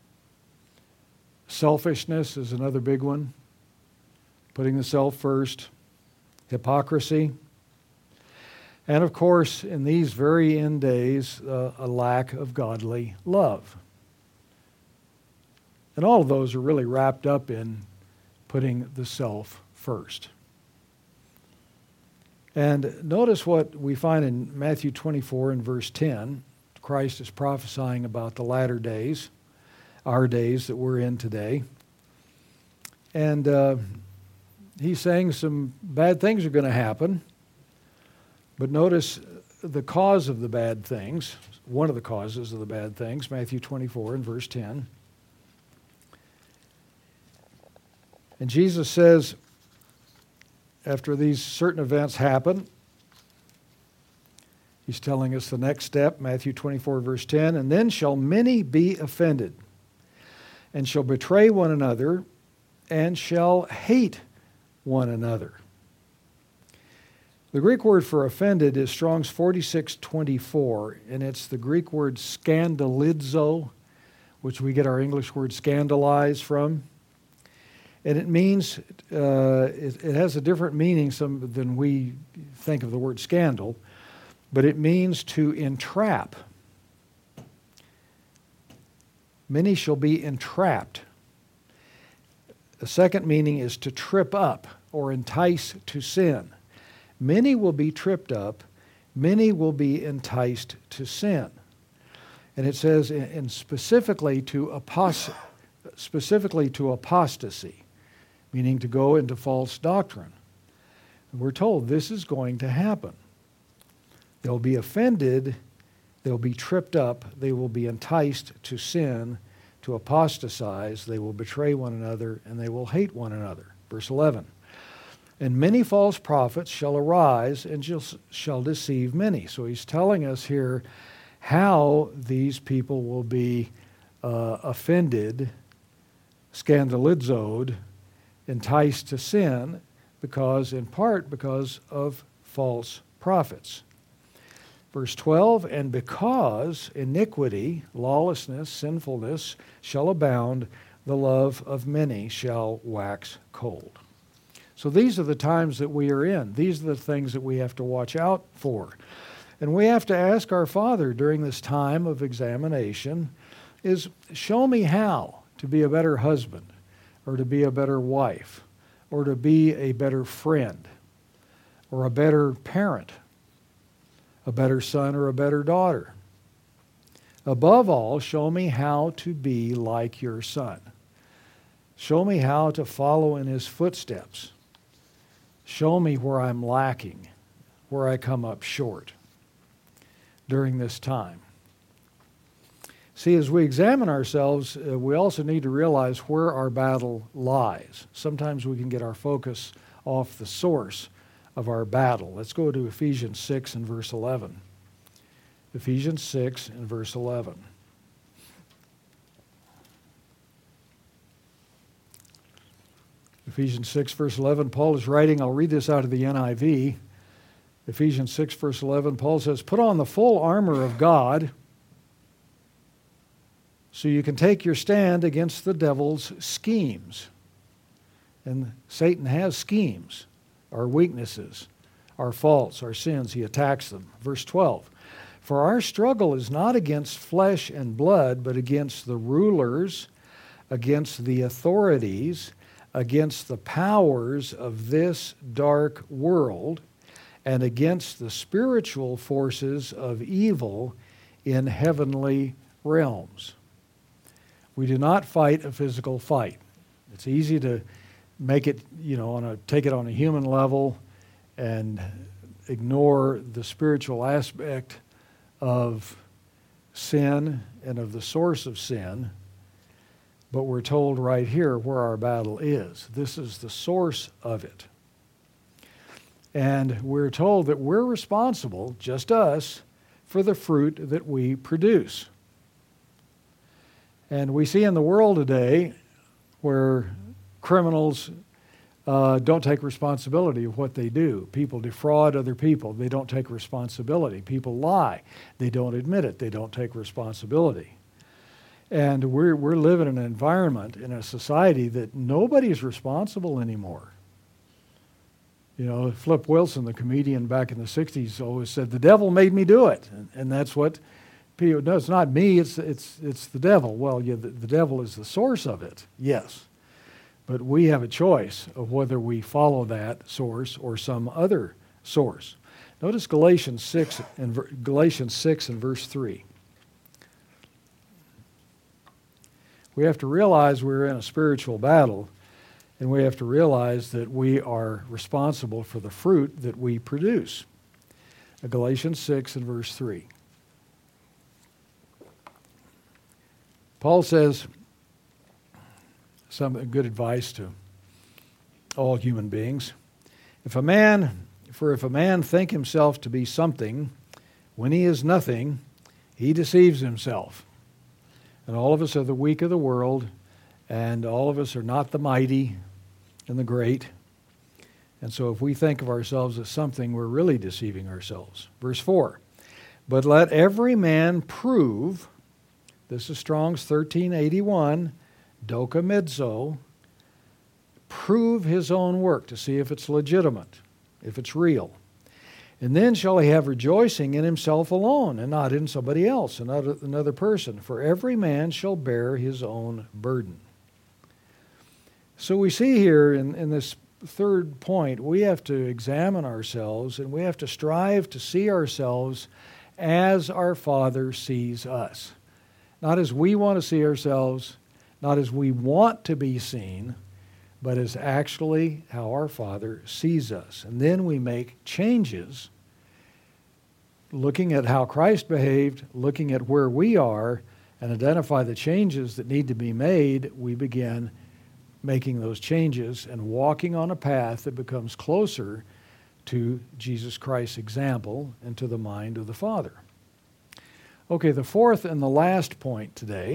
Selfishness is another big one. Putting the self first. Hypocrisy. And of course, in these very end days, a lack of godly love. And all of those are really wrapped up in putting the self first. And notice what we find in Matthew 24 and verse 10. Christ is prophesying about the latter days, our days that we're in today. And he's saying some bad things are going to happen. But notice the cause of the bad things, one of the causes of the bad things, Matthew 24 and verse 10. And Jesus says, after these certain events happen, he's telling us the next step, Matthew 24 verse 10, and then shall many be offended, and shall betray one another, and shall hate one another. The Greek word for offended is Strong's 4624, and it's the Greek word scandalizo, which we get our English word scandalize from. And it means, it has a different meaning than we think of the word scandal, but it means to entrap. Many shall be entrapped. The second meaning is to trip up or entice to sin. Many will be tripped up, many will be enticed to sin. And it says, and specifically to apostasy, meaning to go into false doctrine. And we're told this is going to happen. They'll be offended, they'll be tripped up, they will be enticed to sin, to apostatize, they will betray one another, and they will hate one another. Verse 11. And many false prophets shall arise and shall deceive many. So he's telling us here how these people will be offended, scandalizoed, enticed to sin, in part because of false prophets. Verse 12, and because iniquity, lawlessness, sinfulness shall abound, the love of many shall wax cold. So these are the times that we are in. These are the things that we have to watch out for. And we have to ask our Father during this time of examination is show me how to be a better husband, or to be a better wife, or to be a better friend, or a better parent, a better son or a better daughter. Above all, show me how to be like your Son. Show me how to follow in his footsteps. Show me where I'm lacking, where I come up short during this time. See, as we examine ourselves, we also need to realize where our battle lies. Sometimes we can get our focus off the source of our battle. Let's go to Ephesians 6 and verse 11. Ephesians 6 and verse 11. Ephesians 6 verse 11, Paul is writing, I'll read this out of the NIV. Ephesians 6 verse 11, Paul says, put on the full armor of God so you can take your stand against the devil's schemes. And Satan has schemes, our weaknesses, our faults, our sins. He attacks them. Verse 12, for our struggle is not against flesh and blood, but against the rulers, against the authorities, against the powers of this dark world, and against the spiritual forces of evil in heavenly realms. We do not fight a physical fight. It's easy to make it, take it on a human level and ignore the spiritual aspect of sin and of the source of sin. But we're told right here where our battle is. This is the source of it. And we're told that we're responsible, just us, for the fruit that we produce. And we see in the world today where criminals don't take responsibility of what they do. People defraud other people. They don't take responsibility. People lie. They don't admit it. They don't take responsibility. And we're living in an environment, in a society that nobody's responsible anymore. Flip Wilson, the comedian back in the 60s, always said, the devil made me do it. And that's what people, no, it's not me, it's the devil. Well, yeah, the devil is the source of it, yes. But we have a choice of whether we follow that source or some other source. Notice Galatians 6 and verse 3. We have to realize we're in a spiritual battle, and we have to realize that we are responsible for the fruit that we produce. Galatians 6 and verse 3. Paul says some good advice to all human beings. If a man think himself to be something, when he is nothing, he deceives himself. And all of us are the weak of the world, and all of us are not the mighty and the great. And so if we think of ourselves as something, we're really deceiving ourselves. Verse 4, but let every man prove, this is Strong's 1381, dokamidzo, prove his own work to see if it's legitimate, if it's real. And then shall he have rejoicing in himself alone, and not in somebody else, another person. For every man shall bear his own burden. So we see here in this third point, we have to examine ourselves, and we have to strive to see ourselves as our Father sees us. Not as we want to see ourselves, not as we want to be seen, but as actually how our Father sees us. And then we make changes, looking at how Christ behaved, looking at where we are, and identify the changes that need to be made. We begin making those changes and walking on a path that becomes closer to Jesus Christ's example and to the mind of the Father. Okay, the fourth and the last point today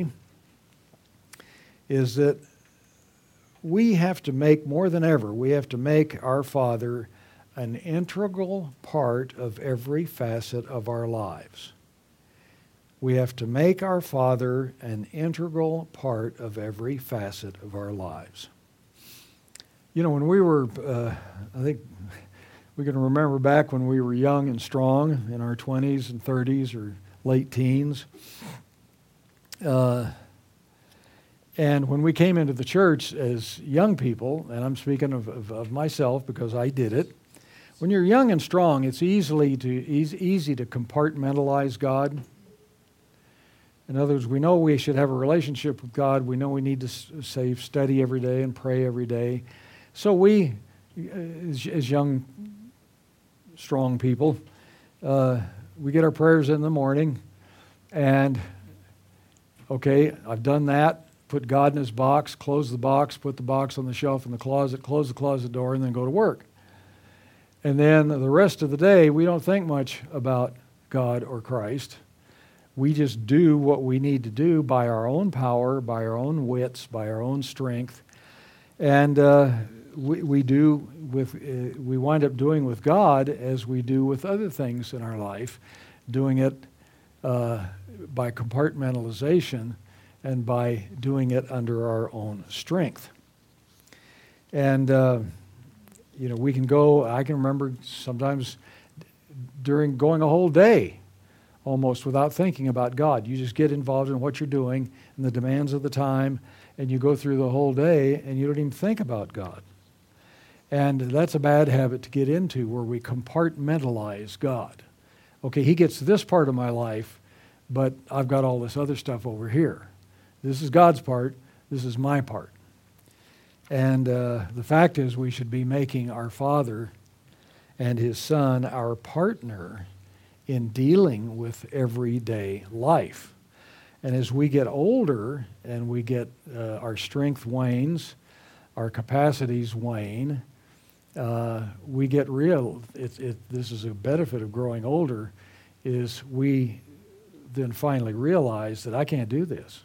is that we have to make, more than ever, we have to make our Father an integral part of every facet of our lives. We have to make our Father an integral part of every facet of our lives. When we were, I think we can remember back when we were young and strong in our 20s and 30s or late teens, And when we came into the church as young people, and I'm speaking of myself because I did it, when you're young and strong, it's easy to compartmentalize God. In other words, we know we should have a relationship with God. We know we need to study every day and pray every day. So we, as young, strong people, we get our prayers in the morning, and okay, I've done that. Put God in his box, close the box, put the box on the shelf in the closet, close the closet door, and then go to work. And then the rest of the day, we don't think much about God or Christ. We just do what we need to do by our own power, by our own wits, by our own strength. And we wind up doing with God as we do with other things in our life, doing it by compartmentalization and by doing it under our own strength. And, we can go, I can remember sometimes during going a whole day almost without thinking about God. You just get involved in what you're doing and the demands of the time, and you go through the whole day and you don't even think about God. And that's a bad habit to get into, where we compartmentalize God. Okay, he gets this part of my life, but I've got all this other stuff over here. This is God's part. This is my part. And the fact is, we should be making our Father and his Son our partner in dealing with everyday life. And as we get older and we get our strength wanes, our capacities wane, we get real. This is a benefit of growing older, is we then finally realize that I can't do this.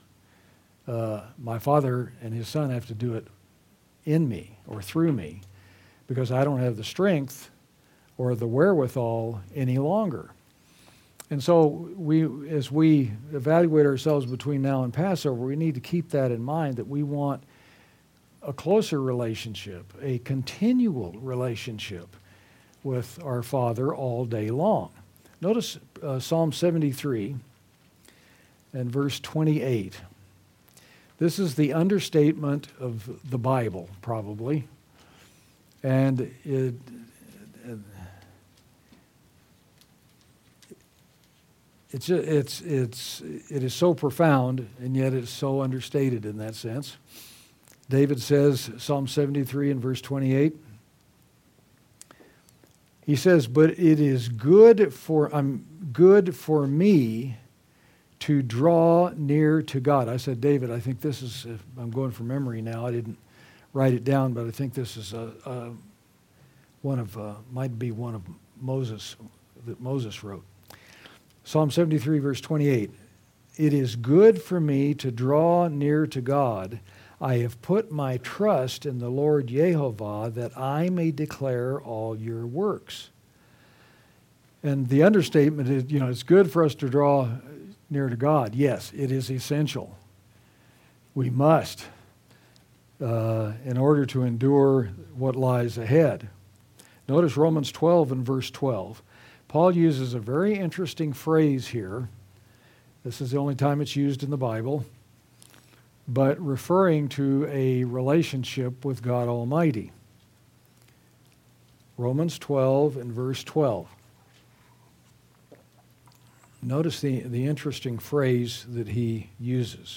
My Father and his Son have to do it in me or through me, because I don't have the strength or the wherewithal any longer. And so as we evaluate ourselves between now and Passover, we need to keep that in mind, that we want a closer relationship, a continual relationship with our Father all day long. Notice Psalm 73 and verse 28. This is the understatement of the Bible, probably. And it is so profound, and yet it's so understated in that sense. David says, Psalm 73 and verse 28, he says, "But it is good for me to draw near to God." I said, David, I think this is, I'm going from memory now, I didn't write it down, but I think this is might be one of Moses, that Moses wrote. Psalm 73, verse 28, "It is good for me to draw near to God. I have put my trust in the Lord Jehovah, that I may declare all your works." And the understatement is, it's good for us to draw near to God. Yes, it is essential. We must, in order to endure what lies ahead. Notice Romans 12 and verse 12. Paul uses a very interesting phrase here. This is the only time it's used in the Bible, but referring to a relationship with God Almighty. Romans 12 and verse 12. Notice the interesting phrase that he uses.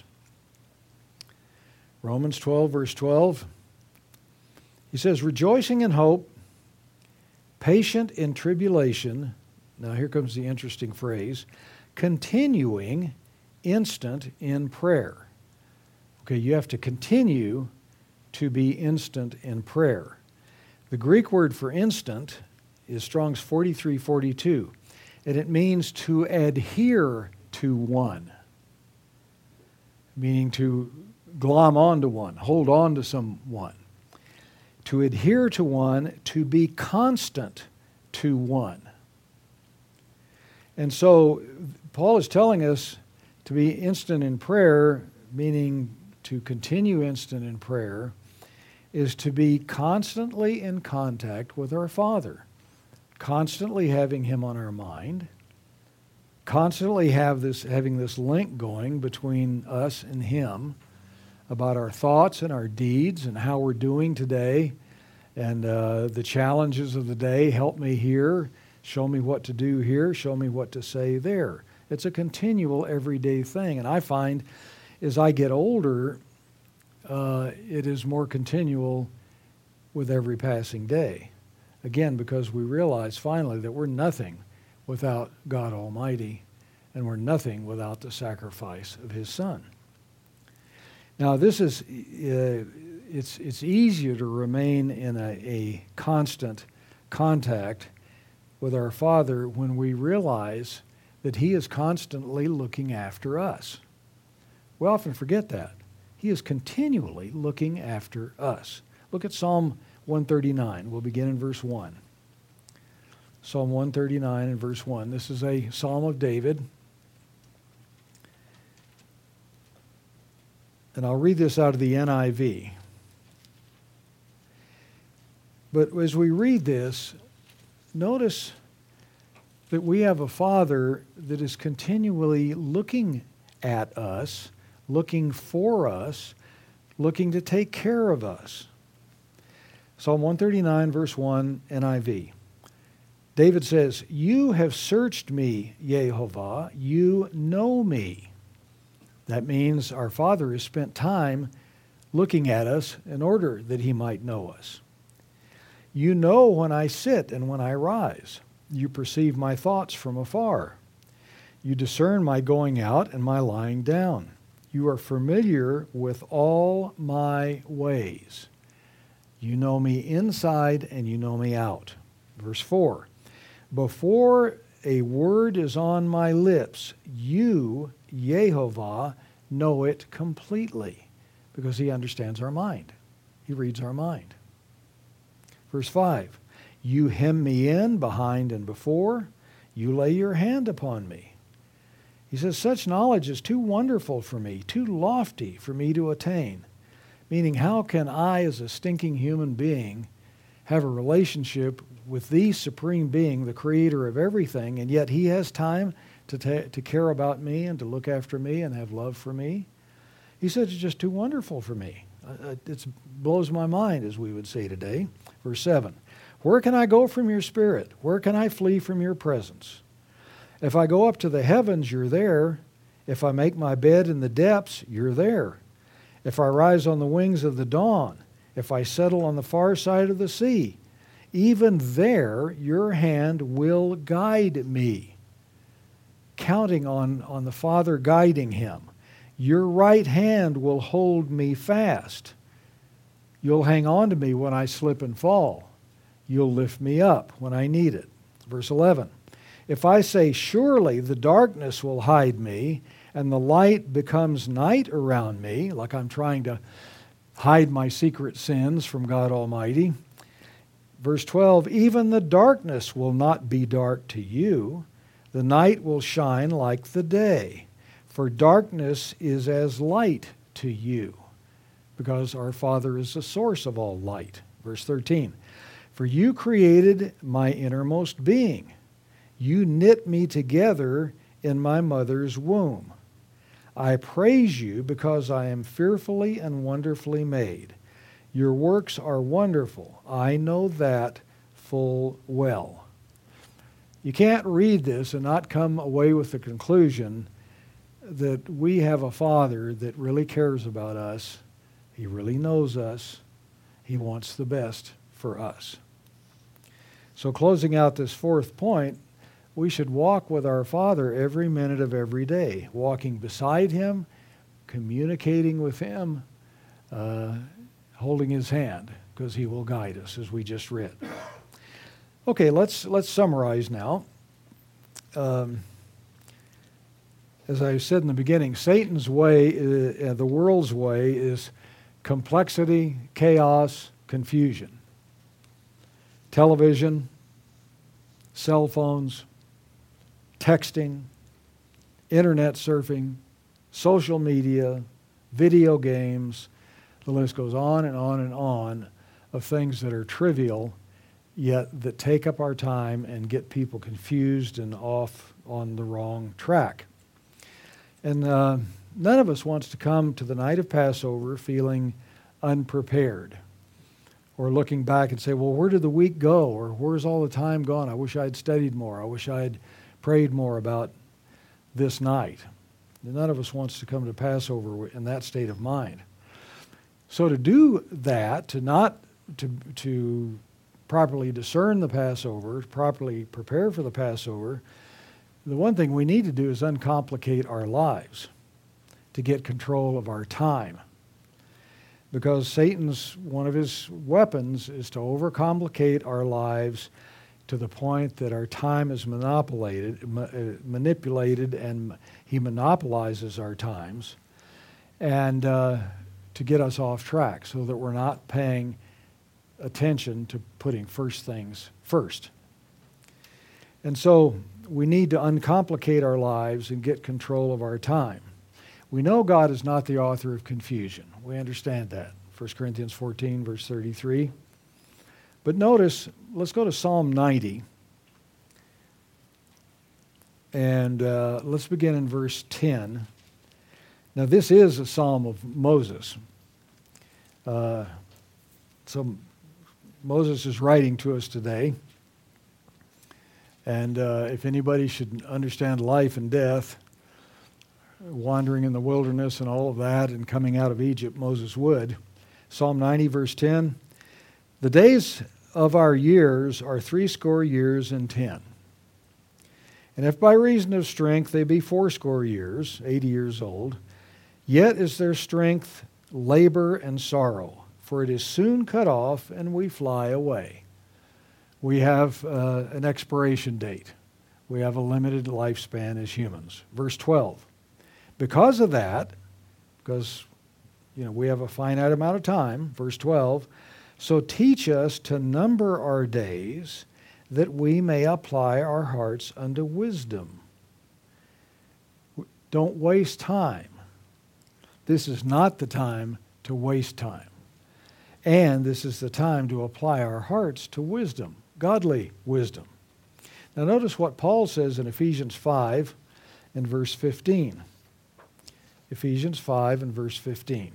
Romans 12, verse 12. He says, "Rejoicing in hope, patient in tribulation." Now here comes the interesting phrase. "Continuing instant in prayer." Okay, you have to continue to be instant in prayer. The Greek word for instant is Strong's 4342, and it means to adhere to one, meaning to glom onto one, hold on to someone. To adhere to one, to be constant to one. And so Paul is telling us to be instant in prayer, meaning to continue instant in prayer, is to be constantly in contact with our Father, constantly having Him on our mind, constantly having this link going between us and Him about our thoughts and our deeds and how we're doing today and the challenges of the day. Help me here. Show me what to do here. Show me what to say there. It's a continual, everyday thing. And I find as I get older, it is more continual with every passing day. Again, because we realize finally that we're nothing without God Almighty, and we're nothing without the sacrifice of His Son. Now, this is, it's easier to remain in a constant contact with our Father when we realize that He is constantly looking after us. We often forget that. He is continually looking after us. Look at Psalm 139. We'll begin in verse 1. Psalm 139 and verse 1. This is a Psalm of David. And I'll read this out of the NIV. But as we read this, notice that we have a Father that is continually looking at us, looking for us, looking to take care of us. Psalm 139, verse 1, NIV. David says, "You have searched me, Yehovah. You know me." That means our Father has spent time looking at us in order that He might know us. "You know when I sit and when I rise. You perceive my thoughts from afar. You discern my going out and my lying down. You are familiar with all my ways. You know me inside and you know me out." Verse 4, "Before a word is on my lips, you, Yehovah, know it completely," because He understands our mind. He reads our mind. Verse 5, "You hem me in behind and before. You lay your hand upon me." He says, "Such knowledge is too wonderful for me, too lofty for me to attain." Meaning, how can I, as a stinking human being, have a relationship with the Supreme Being, the Creator of everything, and yet He has time to care about me and to look after me and have love for me? He says it's just too wonderful for me. It blows my mind, as we would say today. Verse 7, "Where can I go from your Spirit? Where can I flee from your presence? If I go up to the heavens, you're there. If I make my bed in the depths, you're there. If I rise on the wings of the dawn, if I settle on the far side of the sea, even there your hand will guide me." Counting on the Father guiding him. "Your right hand will hold me fast. You'll hang on to me when I slip and fall. You'll lift me up when I need it." Verse 11, "If I say, surely the darkness will hide me, and the light becomes night around me," like I'm trying to hide my secret sins from God Almighty. Verse 12, "Even the darkness will not be dark to you. The night will shine like the day, for darkness is as light to you," because our Father is the source of all light. Verse 13, "For you created my innermost being. You knit me together in my mother's womb. I praise you because I am fearfully and wonderfully made. Your works are wonderful. I know that full well." You can't read this and not come away with the conclusion that we have a Father that really cares about us. He really knows us. He wants the best for us. So closing out this fourth point, we should walk with our Father every minute of every day, walking beside Him, communicating with Him, holding His hand, because He will guide us, as we just read. Okay, let's summarize now. As I said in the beginning, Satan's way, the world's way, is complexity, chaos, confusion. Television, cell phones, texting, internet surfing, social media, video games, the list goes on and on and on of things that are trivial, yet that take up our time and get people confused and off on the wrong track. And none of us wants to come to the night of Passover feeling unprepared, or looking back and say, well, where did the week go? Or where's all the time gone? I wish I had studied more. I wish I had prayed more about this night. None of us wants to come to Passover in that state of mind. So to do that, to properly discern the Passover, properly prepare for the Passover, the one thing we need to do is uncomplicate our lives to get control of our time. Because Satan's, one of his weapons is to overcomplicate our lives to the point that our time is manipulated, and he monopolizes our times, and to get us off track so that we're not paying attention to putting first things first. And so we need to uncomplicate our lives and get control of our time. We know God is not the author of confusion. We understand that. 1 Corinthians 14, verse 33. But notice, let's go to Psalm 90. And let's begin in verse 10. Now, this is a psalm of Moses. So Moses is writing to us today. And if anybody should understand life and death, wandering in the wilderness and all of that, and coming out of Egypt, Moses would. Psalm 90, verse 10, the days of our years are 80 years and 10. And if by reason of strength they be 80 years, 80 years old, yet is their strength labor and sorrow, for it is soon cut off and we fly away. We have an expiration date. We have a limited lifespan as humans. Verse 12. Because of that, because we have a finite amount of time, verse 12, so teach us to number our days that we may apply our hearts unto wisdom. Don't waste time. This is not the time to waste time. And this is the time to apply our hearts to wisdom, godly wisdom. Now notice what Paul says in Ephesians 5 and verse 15. Ephesians 5 and verse 15.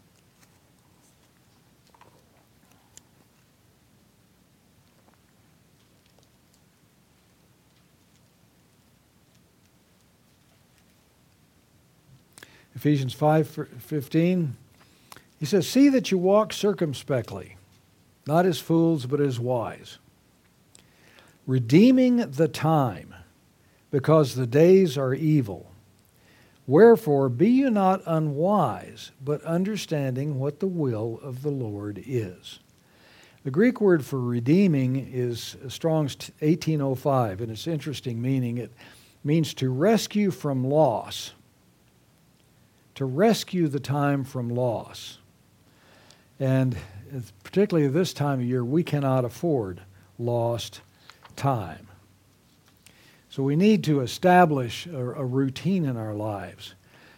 Ephesians 5:15, he says, see that you walk circumspectly, not as fools, but as wise, redeeming the time, because the days are evil. Wherefore, be you not unwise, but understanding what the will of the Lord is. The Greek word for redeeming is Strong's 1805, and it's interesting meaning. It means to rescue from loss. To rescue the time from loss. And particularly this time of year, we cannot afford lost time. So we need to establish a routine in our lives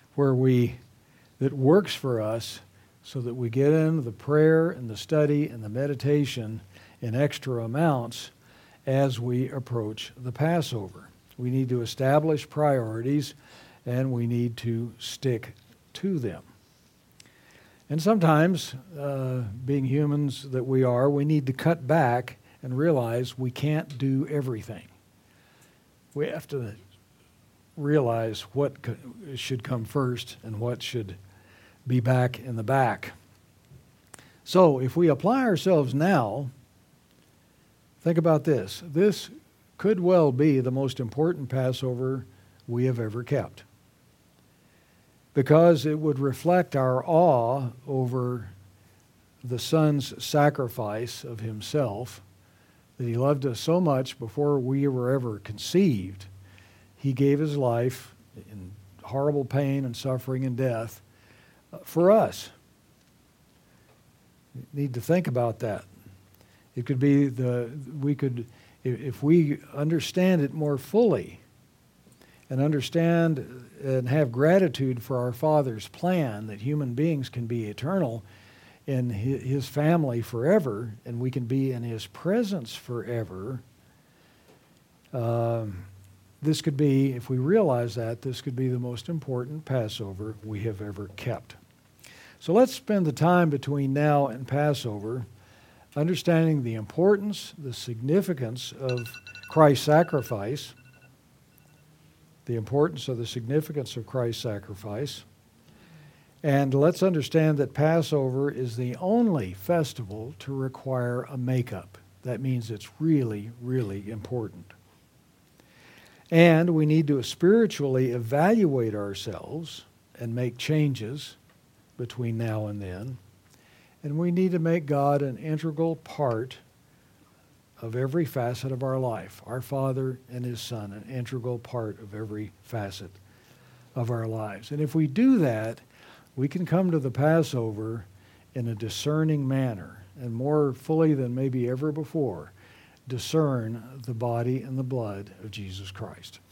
that works for us so that we get into the prayer and the study and the meditation in extra amounts as we approach the Passover. We need to establish priorities, and we need to stick to them. And sometimes, being humans that we are, we need to cut back and realize we can't do everything. We have to realize what should come first and what should be back in the back. So if we apply ourselves now, think about this. This could well be the most important Passover we have ever kept, because it would reflect our awe over the Son's sacrifice of himself, that he loved us so much before we were ever conceived. He gave his life in horrible pain and suffering and death for us. We need to think about that. It could be if we understand it more fully, and understand and have gratitude for our Father's plan that human beings can be eternal in His family forever, and we can be in His presence forever, this could be, if we realize that, this could be the most important Passover we have ever kept. So let's spend the time between now and Passover understanding the importance, the significance of Christ's sacrifice, the importance of the significance of Christ's sacrifice, and let's understand that Passover is the only festival to require a makeup. That means it's really, really important. And we need to spiritually evaluate ourselves and make changes between now and then. And we need to make God an integral part of every facet of our life. Our Father and His Son, an integral part of every facet of our lives. And if we do that, we can come to the Passover in a discerning manner, and more fully than maybe ever before, discern the body and the blood of Jesus Christ.